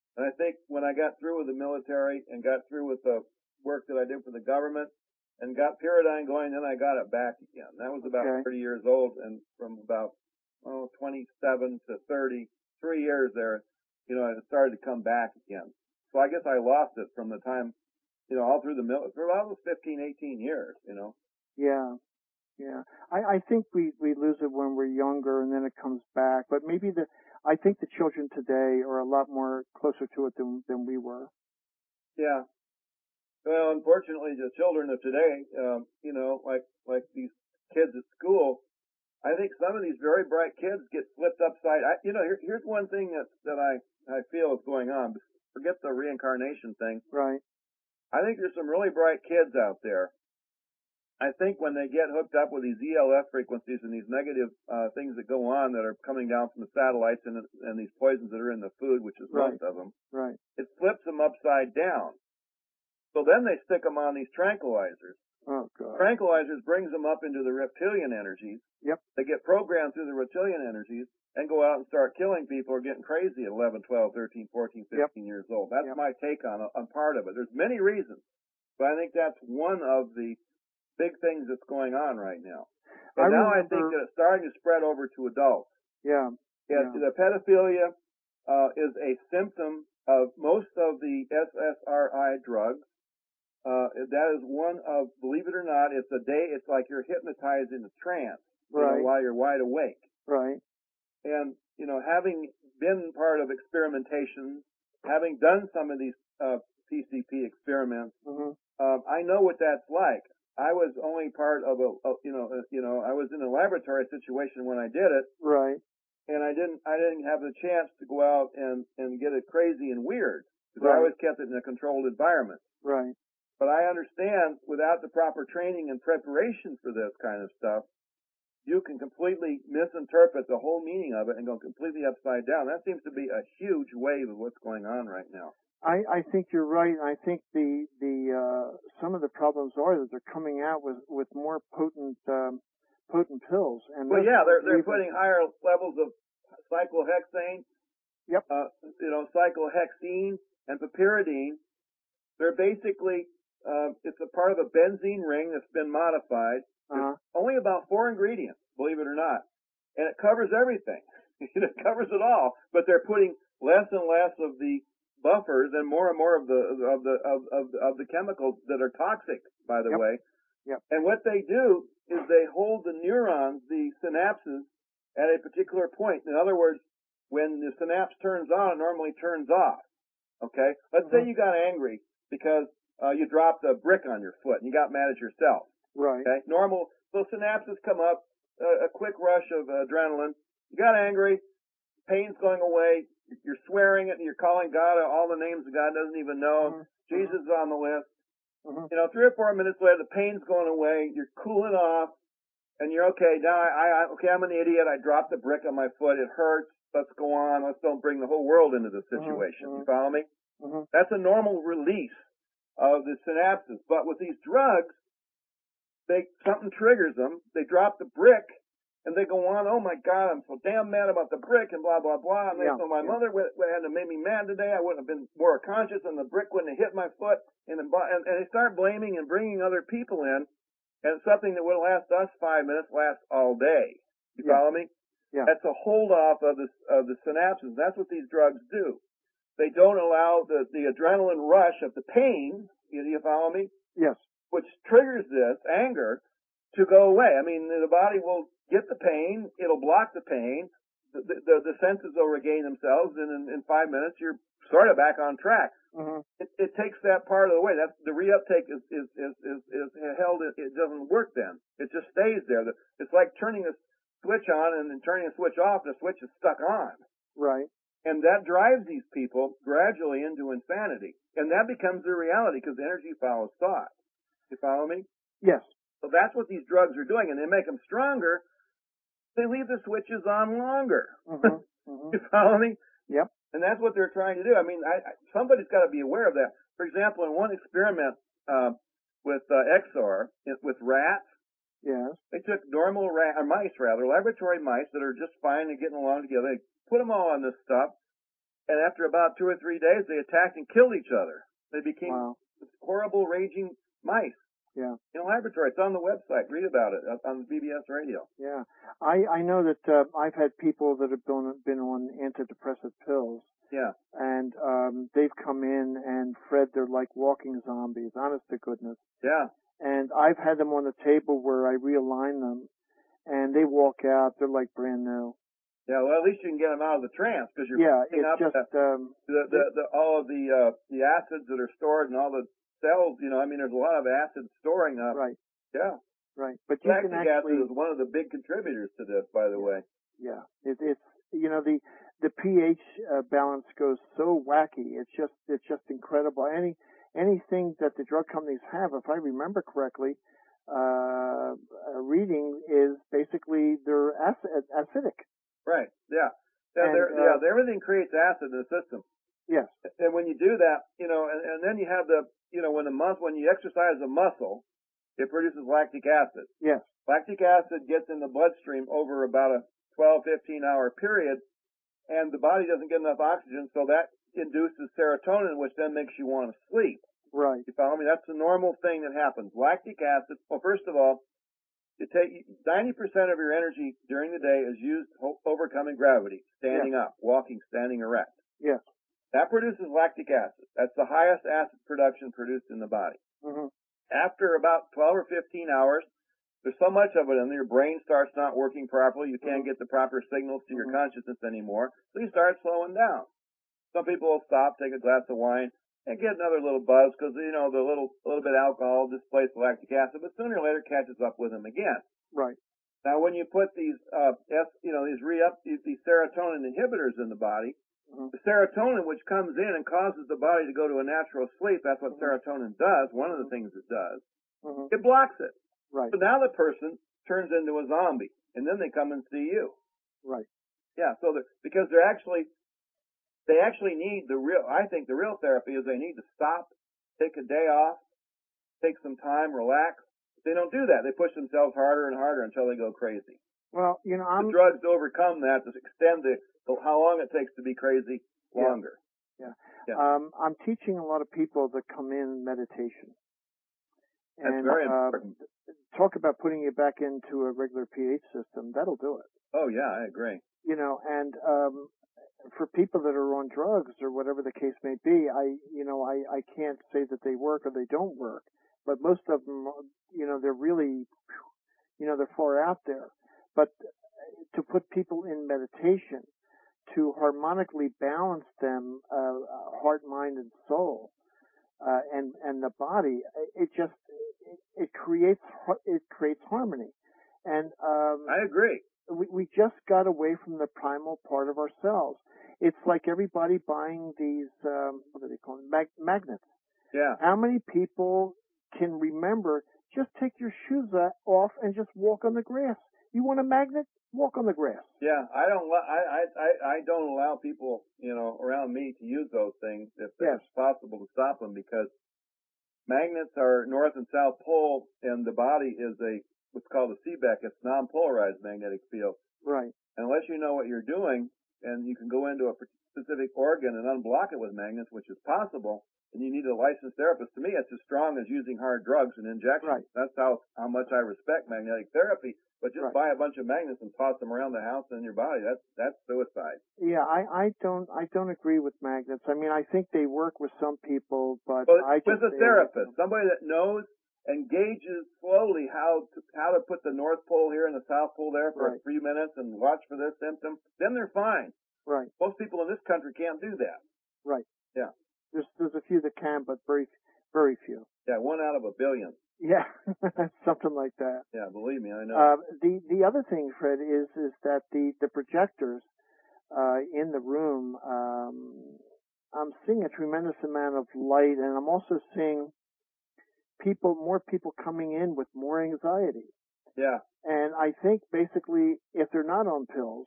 And I think when I got through with the military and got through with the work that I did for the government and got Pyridine going, then I got it back again. That was about Okay. thirty years old, and from about oh, twenty-seven to thirty, three years there, you know, it started to come back again. So I guess I lost it from the time, you know, all through the military, for about fifteen, eighteen years, you know. Yeah. Yeah. I, I think we, we lose it when we're younger and then it comes back. But maybe the, I think the children today are a lot more closer to it than, than we were. Yeah. Well, unfortunately, the children of today, um, you know, like, like these kids at school, I think some of these very bright kids get flipped upside. I, you know, here, here's one thing that, that I, I feel is going on. Forget the reincarnation thing. Right. I think there's some really bright kids out there. I think when they get hooked up with these E L F frequencies and these negative uh, things that go on that are coming down from the satellites and, and these poisons that are in the food, which is Right. most of them, Right. it flips them upside down. So then they stick them on these tranquilizers. Oh, God. Tranquilizers brings them up into the reptilian energies. Yep. They get programmed through the reptilian energies and go out and start killing people or getting crazy at eleven, twelve, thirteen, fourteen, fifteen Yep. years old. That's Yep. my take on, on part of it. There's many reasons, but I think that's one of the big things that's going on right now. And I now remember, I think that it's starting to spread over to adults. Yeah. Yeah, Yeah. the pedophilia uh, is a symptom of most of the S S R I drugs. Uh, that is one of, believe it or not, it's a day, it's like you're hypnotized in a trance, you Right. know, while you're wide awake. Right. And, you know, having been part of experimentation, having done some of these uh, P C P experiments, Mm-hmm. um, I know what that's like. I was only part of a, a you know, a, you know, I was in a laboratory situation when I did it, Right. and I didn't, I didn't have the chance to go out and and get it crazy and weird because Right. I always kept it in a controlled environment. Right. But I understand without the proper training and preparation for this kind of stuff, you can completely misinterpret the whole meaning of it and go completely upside down. That seems to be a huge wave of what's going on right now. I, I think you're right. I think the the uh, some of the problems are that they're coming out with with more potent um, potent pills. And Well, those yeah, they're pills they're leave us- putting higher levels of cyclohexane, Yep. uh, you know, cyclohexene and piperidine. They're basically uh, it's a part of a benzene ring that's been modified. Uh-huh. Only about four ingredients, believe it or not, and it covers everything. It covers it all. But they're putting less and less of the buffers and more and more of the of the of of, of the chemicals that are toxic, by the Yep. way. Yep. And what they do is they hold the neurons, the synapses, at a particular point. In other words, when the synapse turns on, it normally turns off. Okay? Let's Mm-hmm. say you got angry because uh, you dropped a brick on your foot and you got mad at yourself. Right. Okay? Normal. So synapses come up, uh, a quick rush of adrenaline. You got angry, pain's going away, you're swearing it, and you're calling God all the names that God doesn't even know. Mm-hmm. Jesus is on the list. Mm-hmm. You know, three or four minutes later, the pain's going away, you're cooling off, and you're okay. Now, I, I, okay, I'm an idiot. I dropped a brick on my foot. It hurts. Let's go on. Let's don't bring the whole world into the situation. Mm-hmm. You follow me? Mm-hmm. That's a normal release of the synapses. But with these drugs, they something triggers them. They drop the brick, and they go on. Oh my God, I'm so damn mad about the brick, and blah blah blah. And they Yeah, so my yeah. mother would, would have made me mad today. I wouldn't have been more conscious, and the brick wouldn't have hit my foot. And and, and they start blaming and bringing other people in, and something that would last us five minutes lasts all day. You Yeah. follow me? Yeah. That's a hold off of the of the synapses. That's what these drugs do. They don't allow the the adrenaline rush of the pain. You, you follow me? Yes. Which triggers this anger to go away. I mean, the body will get the pain, it'll block the pain, the, the, the senses will regain themselves, and in, in five minutes you're sort of back on track. Mm-hmm. It, it takes that part of the way. That's the reuptake is is is is, is held. It doesn't work then. It just stays there. It's like turning a switch on and then turning a switch off. The switch is stuck on. Right. And that drives these people gradually into insanity, and that becomes their reality because energy follows thought. You follow me? Yes. So that's what these drugs are doing, and they make them stronger. They leave the switches on longer. Mm-hmm. Mm-hmm. You follow me? Yep. And that's what they're trying to do. I mean, I, I, somebody's got to be aware of that. For example, in one experiment uh, with uh, X R, with rats, Yes. they took normal rat, or mice rather, laboratory mice that are just fine and getting along together. They put them all on this stuff, and after about two or three days, they attacked and killed each other. They became Wow. horrible, raging mice Yeah. in a laboratory. It's on the website. Read about it on B B S radio. Yeah. I, I know that uh, I've had people that have been, been on antidepressant pills. Yeah. And um, they've come in, and Fred, they're like walking zombies, honest to goodness. Yeah. And I've had them on the table where I realign them, and they walk out, they're like brand new. Yeah, well, at least you can get them out of the trance because you're yeah, picking it's up just the, um, the, the, the, all of the uh, the acids that are stored and all the cells. You know, I mean, there's a lot of acid storing up. right, Yeah. right. But you can Lactic actually, acid is one of the big contributors to this, by the yeah, way. yeah, it, it's you know the the pH uh, balance goes so wacky. It's just it's just incredible. Any anything that the drug companies have, if I remember correctly, uh, uh reading is basically they're acid, acidic. Right. Yeah. Yeah, And, they're, uh, yeah, everything creates acid in the system. Yes. And when you do that, you know, and, and then you have the, you know, when the mus when you exercise a muscle, it produces lactic acid. Yes. Lactic acid gets in the bloodstream over about a twelve, fifteen hour period, and the body doesn't get enough oxygen, so that induces serotonin, which then makes you want to sleep. Right. You follow me? That's the normal thing that happens. Lactic acid, well, first of all, you take ninety percent of your energy during the day is used ho- overcoming gravity, standing Yes. up, walking, standing erect. Yes. That produces lactic acid. That's the highest acid production produced in the body. Mm-hmm. After about twelve or fifteen hours, there's so much of it in there, your brain starts not working properly. You can't Mm-hmm. get the proper signals to your Mm-hmm. consciousness anymore. So you start slowing down. Some people will stop, take a glass of wine, and get another little buzz because, you know, the little, little bit of alcohol displaces the lactic acid, but sooner or later catches up with them again. Right. Now, when you put these, uh, S, you know, these re-up, these, these serotonin inhibitors in the body, Mm-hmm. the serotonin, which comes in and causes the body to go to a natural sleep, that's what Mm-hmm. serotonin does, one of the Mm-hmm. things it does, Mm-hmm. it blocks it. Right. So now the person turns into a zombie, and then they come and see you. Right. Yeah, so that, because they're actually, they actually need the real, I think the real therapy is they need to stop, take a day off, take some time, relax. They don't do that. They push themselves harder and harder until they go crazy. Well, you know, I'm. The drugs overcome that to extend the, how long it takes to be crazy longer. Yeah. Yeah. Um, I'm teaching a lot of people that come in meditation. That's And, very uh, important. talk about putting you back into a regular pH system. That'll do it. Oh yeah, I agree. You know, and um, for people that are on drugs or whatever the case may be, I, you know, I, I can't say that they work or they don't work, but most of them, you know, they're really, you know, they're far out there. But to put people in meditation, to harmonically balance them, uh, heart, mind, and soul, uh, and and the body, it just it, it creates it creates harmony, and um, I agree. we we just got away from the primal part of ourselves. It's like everybody buying these um, what do they call them? Mag- magnets. Yeah. How many people can remember just take your shoes off and just walk on the grass? You want a magnet? Walk on the grass. Yeah, I don't. I I I don't allow people, you know, around me to use those things if Yes. it's possible to stop them, because magnets are north and south pole, and the body is a what's called a C B E C. It's non-polarized magnetic field. Right. Unless you know what you're doing, and you can go into a specific organ and unblock it with magnets, which is possible, and you need a licensed therapist. To me, it's as strong as using hard drugs and injections. Right. That's how how much I respect magnetic therapy. But just Right. buy a bunch of magnets and toss them around the house and in your body. That's that's suicide. Yeah, I, I don't I don't agree with magnets. I mean, I think they work with some people, but But I with just a therapist, somebody that knows and gauges slowly how to how to put the North Pole here and the South Pole there for Right. a few minutes and watch for this symptom, then they're fine. Right. Most people in this country can't do that. Right. Yeah. There's there's a few that can, but very very few. Yeah, one out of a billion. Yeah, something like that. Yeah, believe me, I know. Uh, the the other thing, Fred, is is that the the projectors uh, in the room, um, I'm seeing a tremendous amount of light, and I'm also seeing people, more people coming in with more anxiety. Yeah. And I think basically, if they're not on pills,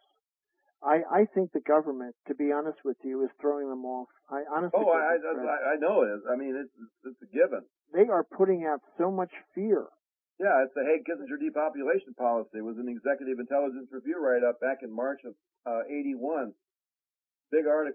I I think the government, to be honest with you, is throwing them off. I honestly, Oh, I, Fred, I I know it is. I mean, it's it's a given. they are putting out so much fear. Yeah, it's the Hague Kissinger depopulation policy. It was an executive intelligence review write-up back in March of uh, eighty-one. Big article.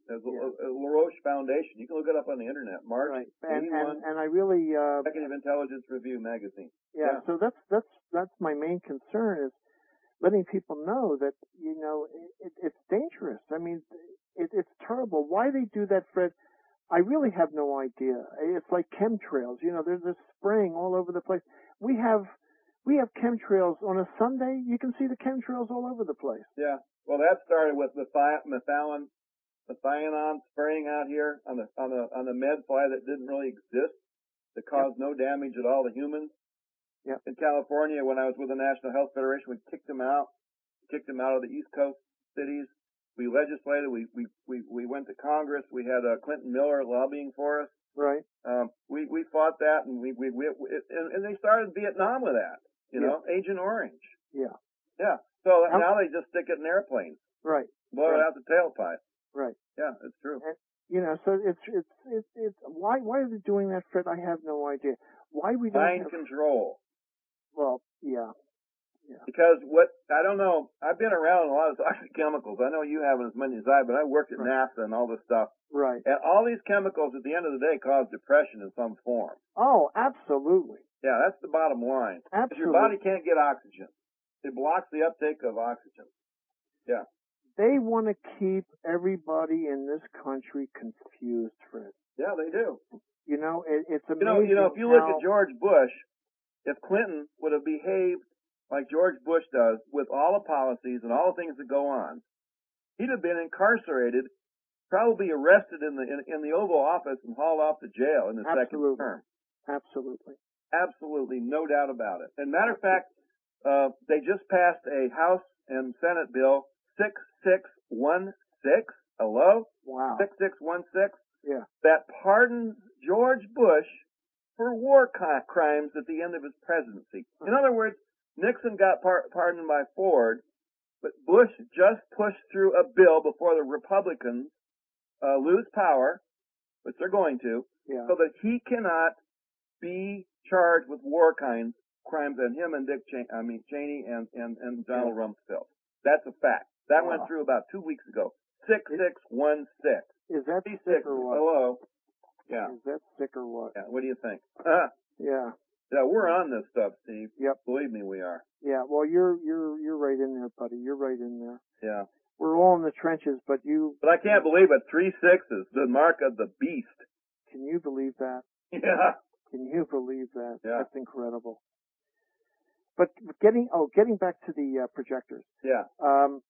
There's yeah. a, a LaRoche Foundation. You can look it up on the internet. March Right. And, eighty-one, and, and I really, uh, Executive Intelligence Review magazine. yeah, Yeah. so that's, that's, that's my main concern is letting people know that, you know, it, it's dangerous. I mean, it, it's terrible. Why they do that, Fred, I really have no idea. It's like chemtrails. You know, there's this spraying all over the place. We have, we have chemtrails on a Sunday. You can see the chemtrails all over the place. Yeah. Well, that started with methi- methylene, methionine spraying out here on the on the on the med fly that didn't really exist, that caused yep. no damage at all to humans. Yep. In California, when I was with the National Health Federation, we kicked them out, kicked them out of the East Coast cities. We legislated. We we we, we went to Congress. We had uh, Clinton Miller lobbying for us. Right. Um, we we fought that, and we we, we it, and, and they started Vietnam with that. You know, yeah. Agent Orange. Yeah. Yeah. So How, now they just stick it in airplanes. Right. Blow right. it out the tailpipe. Right. Yeah, it's true. And, you know, so it's it's it's it's why why are they doing that, Fred? I have no idea. Why we don't mind have, control. Well, yeah. Yeah. Because what, I don't know, I've been around a lot of toxic chemicals. I know you haven't as many as I, but I worked at right. NASA and all this stuff. Right. And all these chemicals at the end of the day cause depression in some form. Oh, absolutely. Yeah, that's the bottom line. Absolutely. Your body can't get oxygen. It blocks the uptake of oxygen. Yeah. They want to keep everybody in this country confused, Fred. Yeah, they do. You know, it, it's amazing. You know, you know, if you how... look at George Bush, if Clinton would have behaved like George Bush does with all the policies and all the things that go on, he'd have been incarcerated, probably arrested in the in, in the Oval Office and hauled off to jail in the Absolutely. second term. Absolutely. Absolutely, no doubt about it. And matter of fact, uh, they just passed a House and Senate bill six six one six. Hello? Wow. six six one six. Yeah. That pardons George Bush for war crimes at the end of his presidency. In other words, Nixon got par- pardoned by Ford, but Bush just pushed through a bill before the Republicans uh, lose power, which they're going to, yeah. so that he cannot be charged with war crimes, crimes on him and Dick Cheney, I mean Cheney and, and, and Donald yeah. Rumsfeld. That's a fact. That wow. went through about two weeks ago. six six one six. Is that sick or what? Hello. Yeah. Is that sick or what? Yeah. What do you think? yeah. Yeah, we're on this stuff, Steve. Yep. Believe me, we are. Yeah. Well, you're you're you're right in there, buddy. You're right in there. Yeah. We're all in the trenches, but you. But I can't believe it. Three sixes, the mark of the beast. Can you believe that? Yeah. Can you believe that? Yeah. That's incredible. But getting oh, getting back to the uh, projectors. Yeah. Um,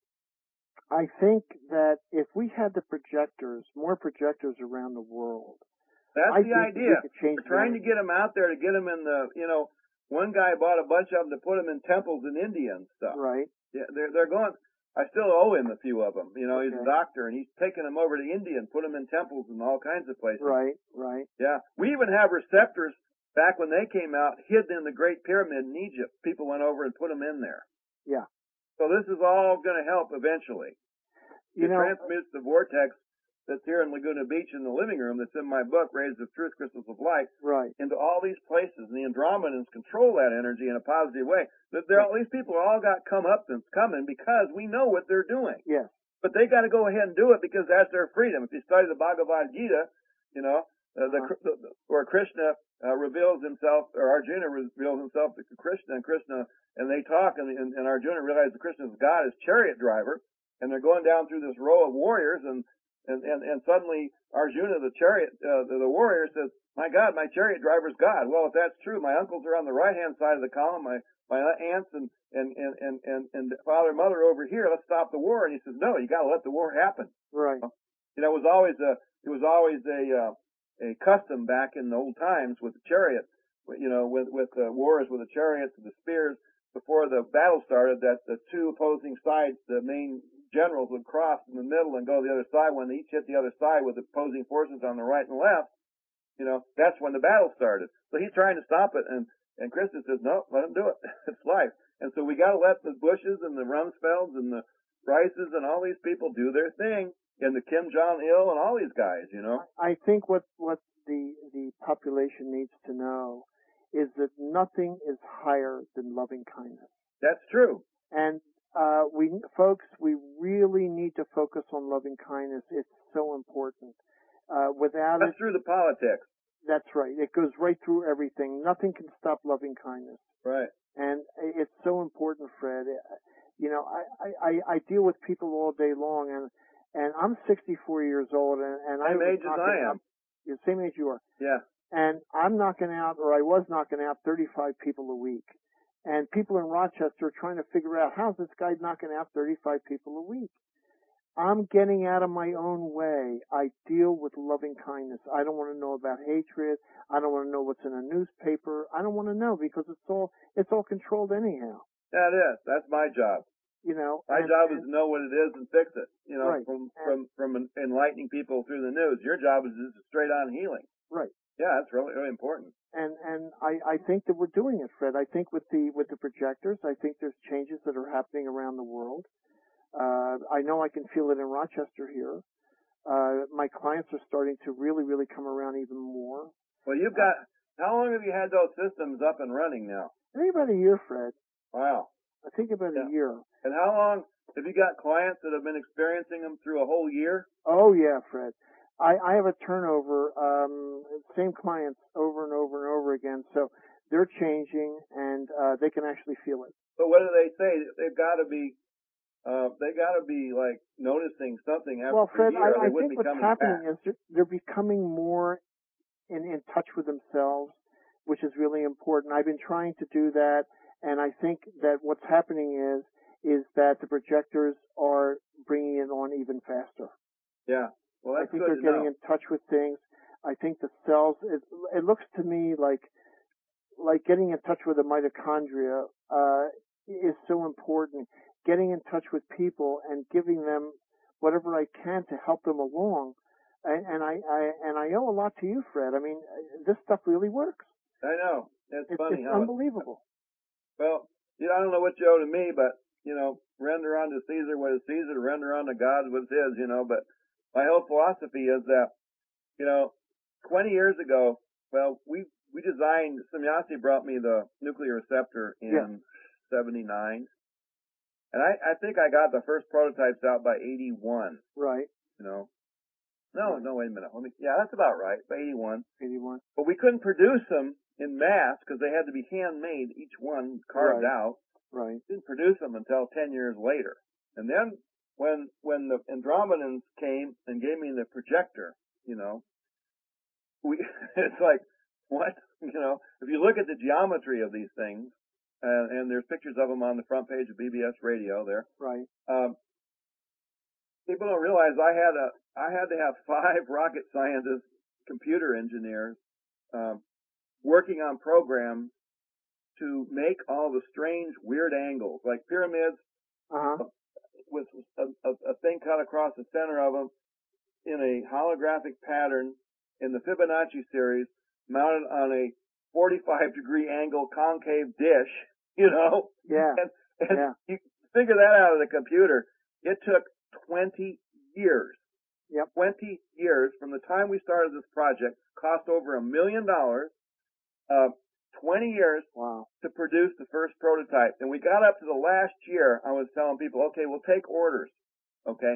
I think that if we had the projectors, more projectors around the world. That's I the idea. We We're trying to get them out there, to get them in the, you know, one guy bought a bunch of them to put them in temples in India and stuff. Right. Yeah, they're, they're going, I still owe him a few of them. You know, he's okay. a doctor and he's taking them over to India and put them in temples and all kinds of places. Right, right. Yeah. We even have receptors back when they came out hidden in the Great Pyramid in Egypt. People went over and put them in there. Yeah. So this is all going to help eventually. You it know, transmutes the vortex that's here in Laguna Beach in the living room that's in my book, Rays of Truth, Crystals of Light, right. into all these places. And the Andromedans control that energy in a positive way. They're, all, these people all got come up and coming because we know what they're doing. Yes. But they got to go ahead and do it because that's their freedom. If you study the Bhagavad Gita, you know, uh, the, uh-huh. the, where Krishna uh, reveals himself, or Arjuna reveals himself to Krishna, and Krishna, and they talk, and, and, and Arjuna realizes that Krishna's God, his chariot driver, and they're going down through this row of warriors, and And, and, and suddenly Arjuna, the chariot, uh, the, the warrior says, my God, my chariot driver's God. Well, if that's true, my uncles are on the right-hand side of the column, my, my aunts and, and, and, and, and, and father and mother over here, let's stop the war. And he says, no, you gotta let the war happen. Right. You know, it was always a, it was always a, uh, a custom back in the old times with the chariot, you know, with, with uh, wars with the chariots and the spears before the battle started, that the two opposing sides, the main generals would cross in the middle and go to the other side. When they each hit the other side with opposing forces on the right and left, you know, that's when the battle started. So he's trying to stop it, and, and Krishna says, no, let him do it. It's life. And so we got to let the Bushes and the Rumsfelds and the Rices and all these people do their thing, and the Kim Jong-il and all these guys, you know. I think what, what the, the population needs to know is that nothing is higher than loving kindness. That's true. And Uh, we, folks, we really need to focus on loving kindness. It's so important. Uh, without That's it, through the politics. that's right. It goes right through everything. Nothing can stop loving kindness. Right. And it's so important, Fred. You know, I, I, I deal with people all day long, and, and I'm sixty-four years old, and, and I Same was age as knocking I out, am. the same age you are. Yeah. And I'm knocking out, or I was knocking out thirty-five people a week. And people in Rochester are trying to figure out, how's this guy knocking out thirty-five people a week? I'm getting out of my own way. I deal with loving kindness. I don't want to know about hatred. I don't want to know what's in a newspaper. I don't want to know because it's all, it's all controlled anyhow. That is. That's my job. You know, My and, job and, is to know what it is and fix it. You know, right. from, and, from, from enlightening people through the news. Your job is just straight on healing. Right. Yeah, that's really, really important. And, and I, I think that we're doing it, Fred. I think with the, with the projectors, I think there's changes that are happening around the world. Uh, I know I can feel it in Rochester here. Uh, my clients are starting to really, really come around even more. Well, you've got, how long have you had those systems up and running now? I think about a year, Fred. Wow. I think about Yeah. a year. And how long have you got clients that have been experiencing them through a whole year? Oh yeah, Fred. I, I have a turnover, um, same clients over and over and over again. So they're changing and, uh, they can actually feel it. But what do they say? They've got to be, uh, they got to be like noticing something after Well, Fred, a year. Or I, I they wouldn't think be what's coming happening back. is they're, they're becoming more in, in touch with themselves, which is really important. I've been trying to do that, and I think that what's happening is is that the projectors are bringing it on even faster. Yeah. Well, that's I think good they're to getting know. in touch with things. I think the cells. It, it looks to me like like getting in touch with the mitochondria uh, is so important. Getting in touch with people and giving them whatever I can to help them along. And, and I, I and I owe a lot to you, Fred. I mean, this stuff really works. I know. It's, It's, funny it's how unbelievable. It, well, you know, I don't know what you owe to me, but, you know, render unto Caesar what is Caesar, render unto God what is his, you know, but my whole philosophy is that, you know, twenty years ago, well, we, we designed, Semyasi brought me the nuclear receptor in Yeah. seventy-nine. And I, I think I got the first prototypes out by eighty-one, Right. you know. No, Right. no, wait a minute. Let me, yeah, that's about right, by eighty-one. eighty-one. But we couldn't produce them in mass because they had to be handmade, each one carved Right. out. Right. Didn't produce them until ten years later. And then when when the Andromedans came and gave me the projector, you know, we it's like, what? You know, if you look at the geometry of these things, uh, and there's pictures of them on the front page of B B S Radio there. Right. Um, people don't realize I had a I had to have five rocket scientists, computer engineers, um, working on programs to make all the strange, weird angles, like pyramids Uh-huh. with a, a, a thing cut across the center of them in a holographic pattern in the Fibonacci series, mounted on a forty-five degree angle concave dish, you know? Yeah. And, and Yeah. you figure that out of the computer. It took twenty years. Yep. twenty years from the time we started this project, cost over a million dollars, uh, twenty years Wow. to produce the first prototype. And we got up to the last year, I was telling people, okay, we'll take orders. Okay.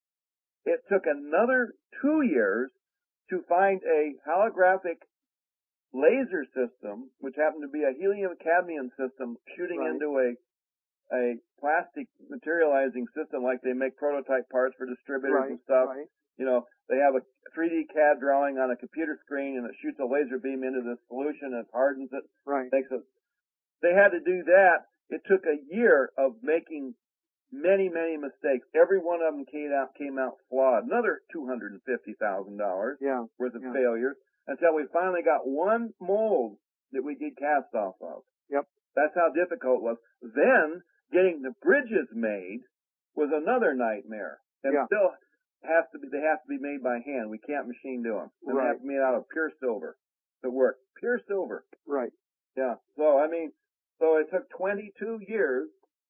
It took another two years to find a holographic laser system, which happened to be a helium cadmium system shooting Right. into a a plastic materializing system like they make prototype parts for distributors Right. and stuff. Right. You know, they have a three D C A D drawing on a computer screen and it shoots a laser beam into this solution and it hardens it, Right. makes it. They had to do that. It took a year of making many, many mistakes. Every one of them came out came out flawed. Another two hundred and fifty thousand dollars Yeah. worth of Yeah. failures until we finally got one mold that we could cast off of. Yep. That's how difficult it was. Then getting the bridges made was another nightmare, and Yeah. still has to be. They have to be made by hand. We can't machine do them, and they Right. have to be made out of pure silver to work. Pure silver. Right. Yeah. So I mean, so it took twenty-two years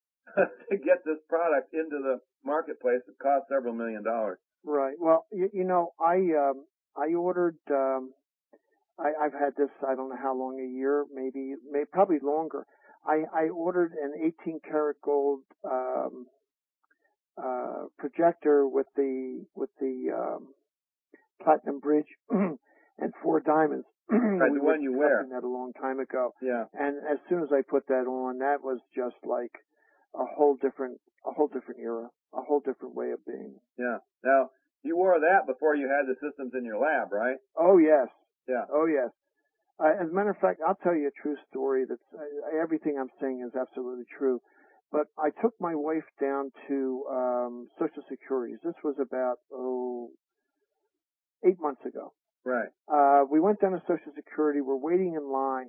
to get this product into the marketplace. It cost several million dollars. Right. Well, you, you know, I um, I ordered. Um, I, I've had this. I don't know how long. A year, maybe, maybe probably longer. I, I ordered an eighteen karat gold um, uh, projector with the with the um, platinum bridge and four diamonds. Right, we the were one you wear. discussing that a long time ago. Yeah. And as soon as I put that on, that was just like a whole different a whole different era, a whole different way of being. Yeah. Now, you wore that before you had the systems in your lab, right? Oh yes. Yeah. Oh yes. Uh, as a matter of fact, I'll tell you a true story. That's uh, everything I'm saying is absolutely true. But I took my wife down to um, Social Security's. This was about oh eight months ago. Right. Uh, we went down to Social Security. We're waiting in line,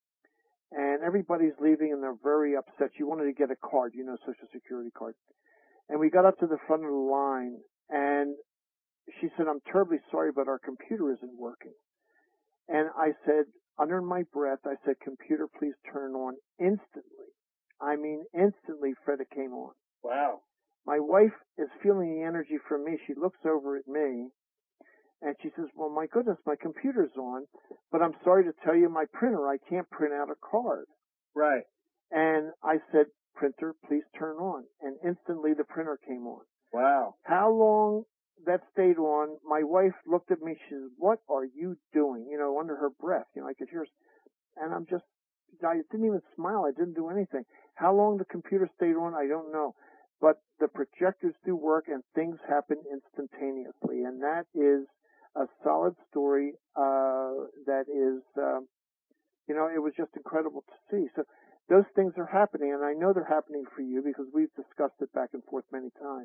and everybody's leaving, and they're very upset. She wanted to get a card, you know, Social Security card. And we got up to the front of the line, and she said, "I'm terribly sorry, but our computer isn't working." And I said, under my breath, I said, "Computer, please turn on instantly." I mean, instantly, Fred, it came on. Wow. My wife is feeling the energy from me. She looks over at me, and she says, "Well, my goodness, my computer's on, but I'm sorry to tell you, my printer, I can't print out a card." Right. And I said, "Printer, please turn on." And instantly the printer came on. Wow. How long that stayed on, my wife looked at me, she says, "What are you doing?" You know, under her breath. You know, I could hear, and I'm just, I didn't even smile. I didn't do anything. How long the computer stayed on, I don't know. But the projectors do work and things happen instantaneously. And that is a solid story, uh, that is, um, you know, it was just incredible to see. So those things are happening, and I know they're happening for you because we've discussed it back and forth many times.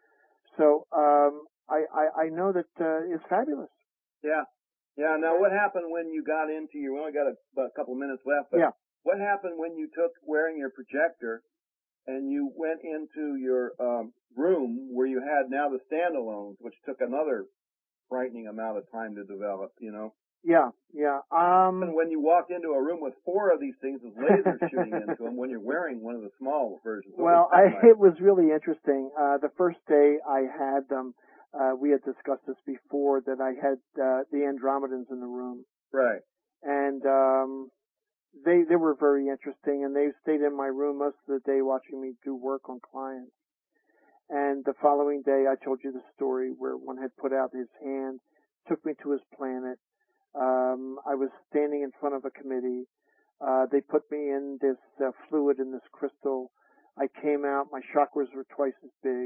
So, um, I, I, I know that, uh, it's fabulous. Yeah. Yeah. Now, what happened when you got into your, we only got a, about a couple minutes left, but Yeah. what happened when you took wearing your projector and you went into your um, room where you had now the standalones, which took another frightening amount of time to develop, you know? Yeah, yeah. Um, And when you walked into a room with four of these things with lasers shooting into them when you're wearing one of the small versions. well, I, it was really interesting. Uh, the first day I had them, uh, we had discussed this before, that I had uh, the Andromedans in the room. Right. And um, they they were very interesting, and they stayed in my room most of the day watching me do work on clients. And the following day, I told you the story where one had put out his hand, took me to his planet. Um, I was standing in front of a committee. Uh, they put me in this uh, fluid, in this crystal. I came out. My chakras were twice as big.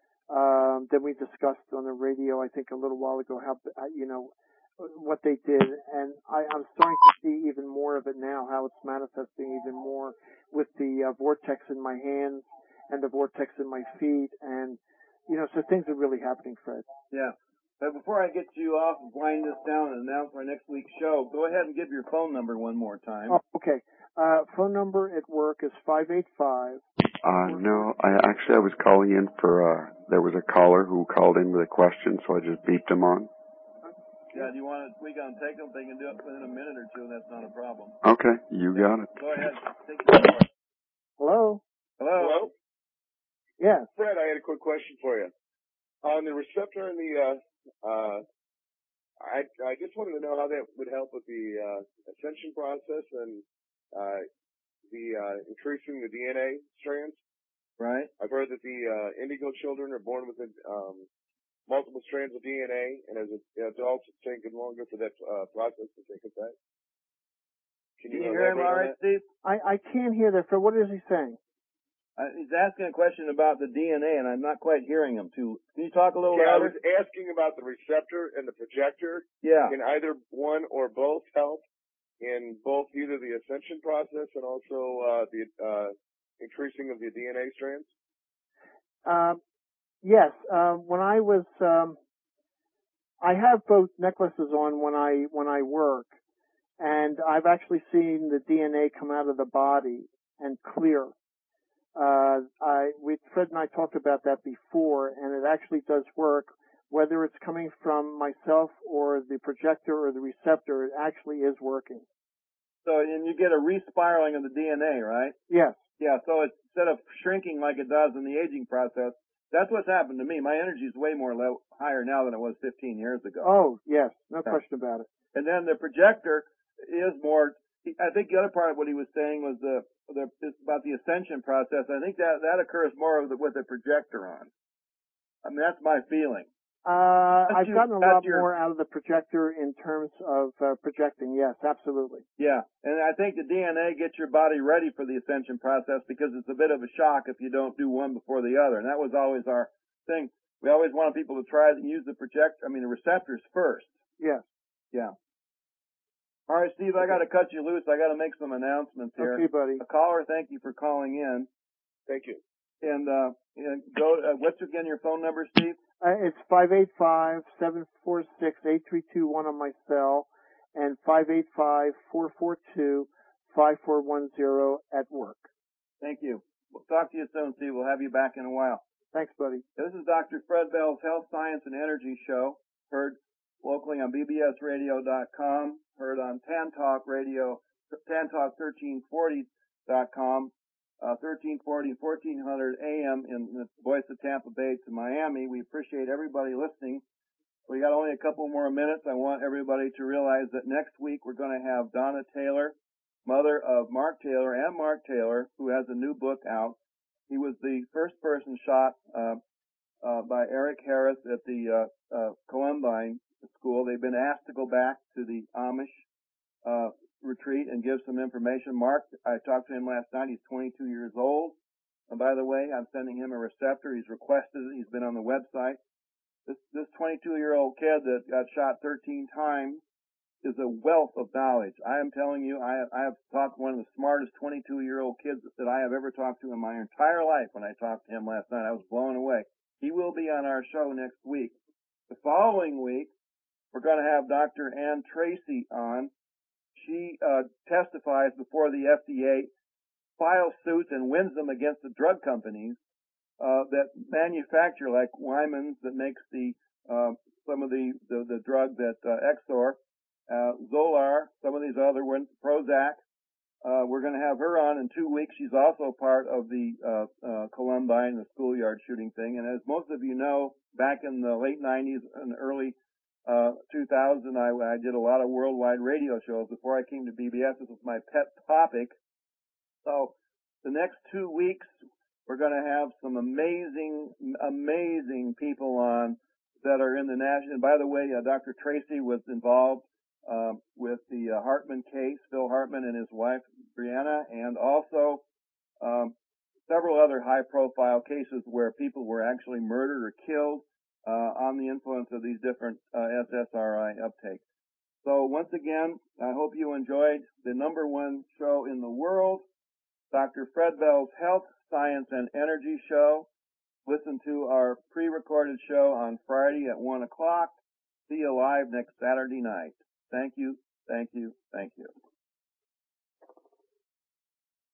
Um, then we discussed on the radio, I think a little while ago, how, you know, what they did. And I, I'm starting to see even more of it now, how it's manifesting even more with the uh, vortex in my hands and the vortex in my feet. And, you know, so things are really happening, Fred. Yeah. But before I get you off and wind this down and announce our next week's show, go ahead and give your phone number one more time. Oh, okay. Uh, phone number at work is five eight five. Uh, no, I actually, I was calling in for, uh, there was a caller who called in with a question, so I just beeped him on. Yeah, do you want to, we can take them, they can do it within a minute or two, and that's not a problem. Okay, you got it. Go ahead, take your call. Hello? Hello? Hello? Yes. Fred, I had a quick question for you. On the receptor and the, uh, uh, I, I just wanted to know how that would help with the, uh, ascension process and, uh, the, uh, increasing the D N A strands. Right. I've heard that the, uh, indigo children are born with, um, multiple strands of D N A, and as adults, it's taking longer for that, uh, process to take effect. Can Can you, you hear him elaborate all on right, that? Steve? I, I can't hear that, Fred. What is he saying? Uh, he's asking a question about the D N A, and I'm not quite hearing him. Too. Can you talk a little Okay, I louder? was asking about the receptor and the projector. Yeah. Can either one or both help in both either the ascension process and also uh, the uh, increasing of the D N A strands? Um, yes. Uh, when I was, um, I have both necklaces on when I when I work, and I've actually seen the D N A come out of the body and clear. Uh, I, we, Fred and I talked about that before, and it actually does work. Whether it's coming from myself or the projector or the receptor, it actually is working. So, and you get a respiraling of the D N A, right? Yes. Yeah, so it's, instead of shrinking like it does in the aging process, that's what's happened to me. My energy is way more low, higher now than it was fifteen years ago. Oh, yes. No Yeah. question about it. And then the projector is more, I think the other part of what he was saying was the, the it's about the ascension process. I think that, that occurs more with the, with the projector on. I mean, that's my feeling. Uh, Once I've you gotten a got lot your- more out of the projector in terms of uh, projecting. Yes, absolutely. Yeah, and I think the D N A gets your body ready for the ascension process because it's a bit of a shock if you don't do one before the other. And that was always our thing. We always wanted people to try and use the projector, I mean, the receptors first. Yes. Yeah. All right, Steve, I got to cut you loose. I got to make some announcements here. Okay, buddy. A caller, thank you for calling in. Thank you. And, uh, and go, uh, what's again your phone number, Steve? Uh, it's five eight five, seven four six, eight three two one on my cell and five eight five, four four two, five four one zero at work. Thank you. We'll talk to you soon, Steve. We'll have you back in a while. Thanks, buddy. This is Doctor Fred Bell's Health, Science, and Energy Show, heard locally on B B S radio dot com, heard on Tan Talk Radio, Tan Talk thirteen forty dot com, uh, thirteen forty, fourteen hundred A M in the voice of Tampa Bay to Miami. We appreciate everybody listening. We got only a couple more minutes. I want everybody to realize that next week we're going to have Donna Taylor, mother of Mark Taylor and Mark Taylor, who has a new book out. He was the first person shot uh, uh, by Eric Harris at the uh, uh, Columbine School. They've been asked to go back to the Amish uh, retreat and give some information. Mark, I talked to him last night. He's twenty-two years old. And by the way, I'm sending him a receptor. He's requested it. He's been on the website. This this twenty-two-year-old kid that got shot thirteen times is a wealth of knowledge. I am telling you, I have, I have talked to one of the smartest twenty-two-year-old kids that I have ever talked to in my entire life. When I talked to him last night, I was blown away. He will be on our show next week. The following week, we're going to have Doctor Ann Tracy on. She uh, testifies before the F D A, files suits and wins them against the drug companies uh, that manufacture, like Wyman's that makes the uh, some of the the, the drug that uh, Exor. Uh, Zolar, some of these other ones, Prozac. Uh, we're going to have her on in two weeks. She's also part of the uh, uh, Columbine, the schoolyard shooting thing. And as most of you know, back in the late nineties and early uh, two thousand, I, I did a lot of worldwide radio shows. Before I came to B B S, this was my pet topic. So the next two weeks, we're going to have some amazing, amazing people on that are in the national. And by the way, uh, Doctor Tracy was involved Um, with the uh, Hartman case, Phil Hartman and his wife, Brianna, and also um, several other high-profile cases where people were actually murdered or killed uh, on the influence of these different uh, S S R I uptakes. So once again, I hope you enjoyed the number one show in the world, Doctor Fred Bell's Health, Science, and Energy Show. Listen to our pre-recorded show on Friday at one o'clock. See you live next Saturday night. Thank you, thank you, thank you.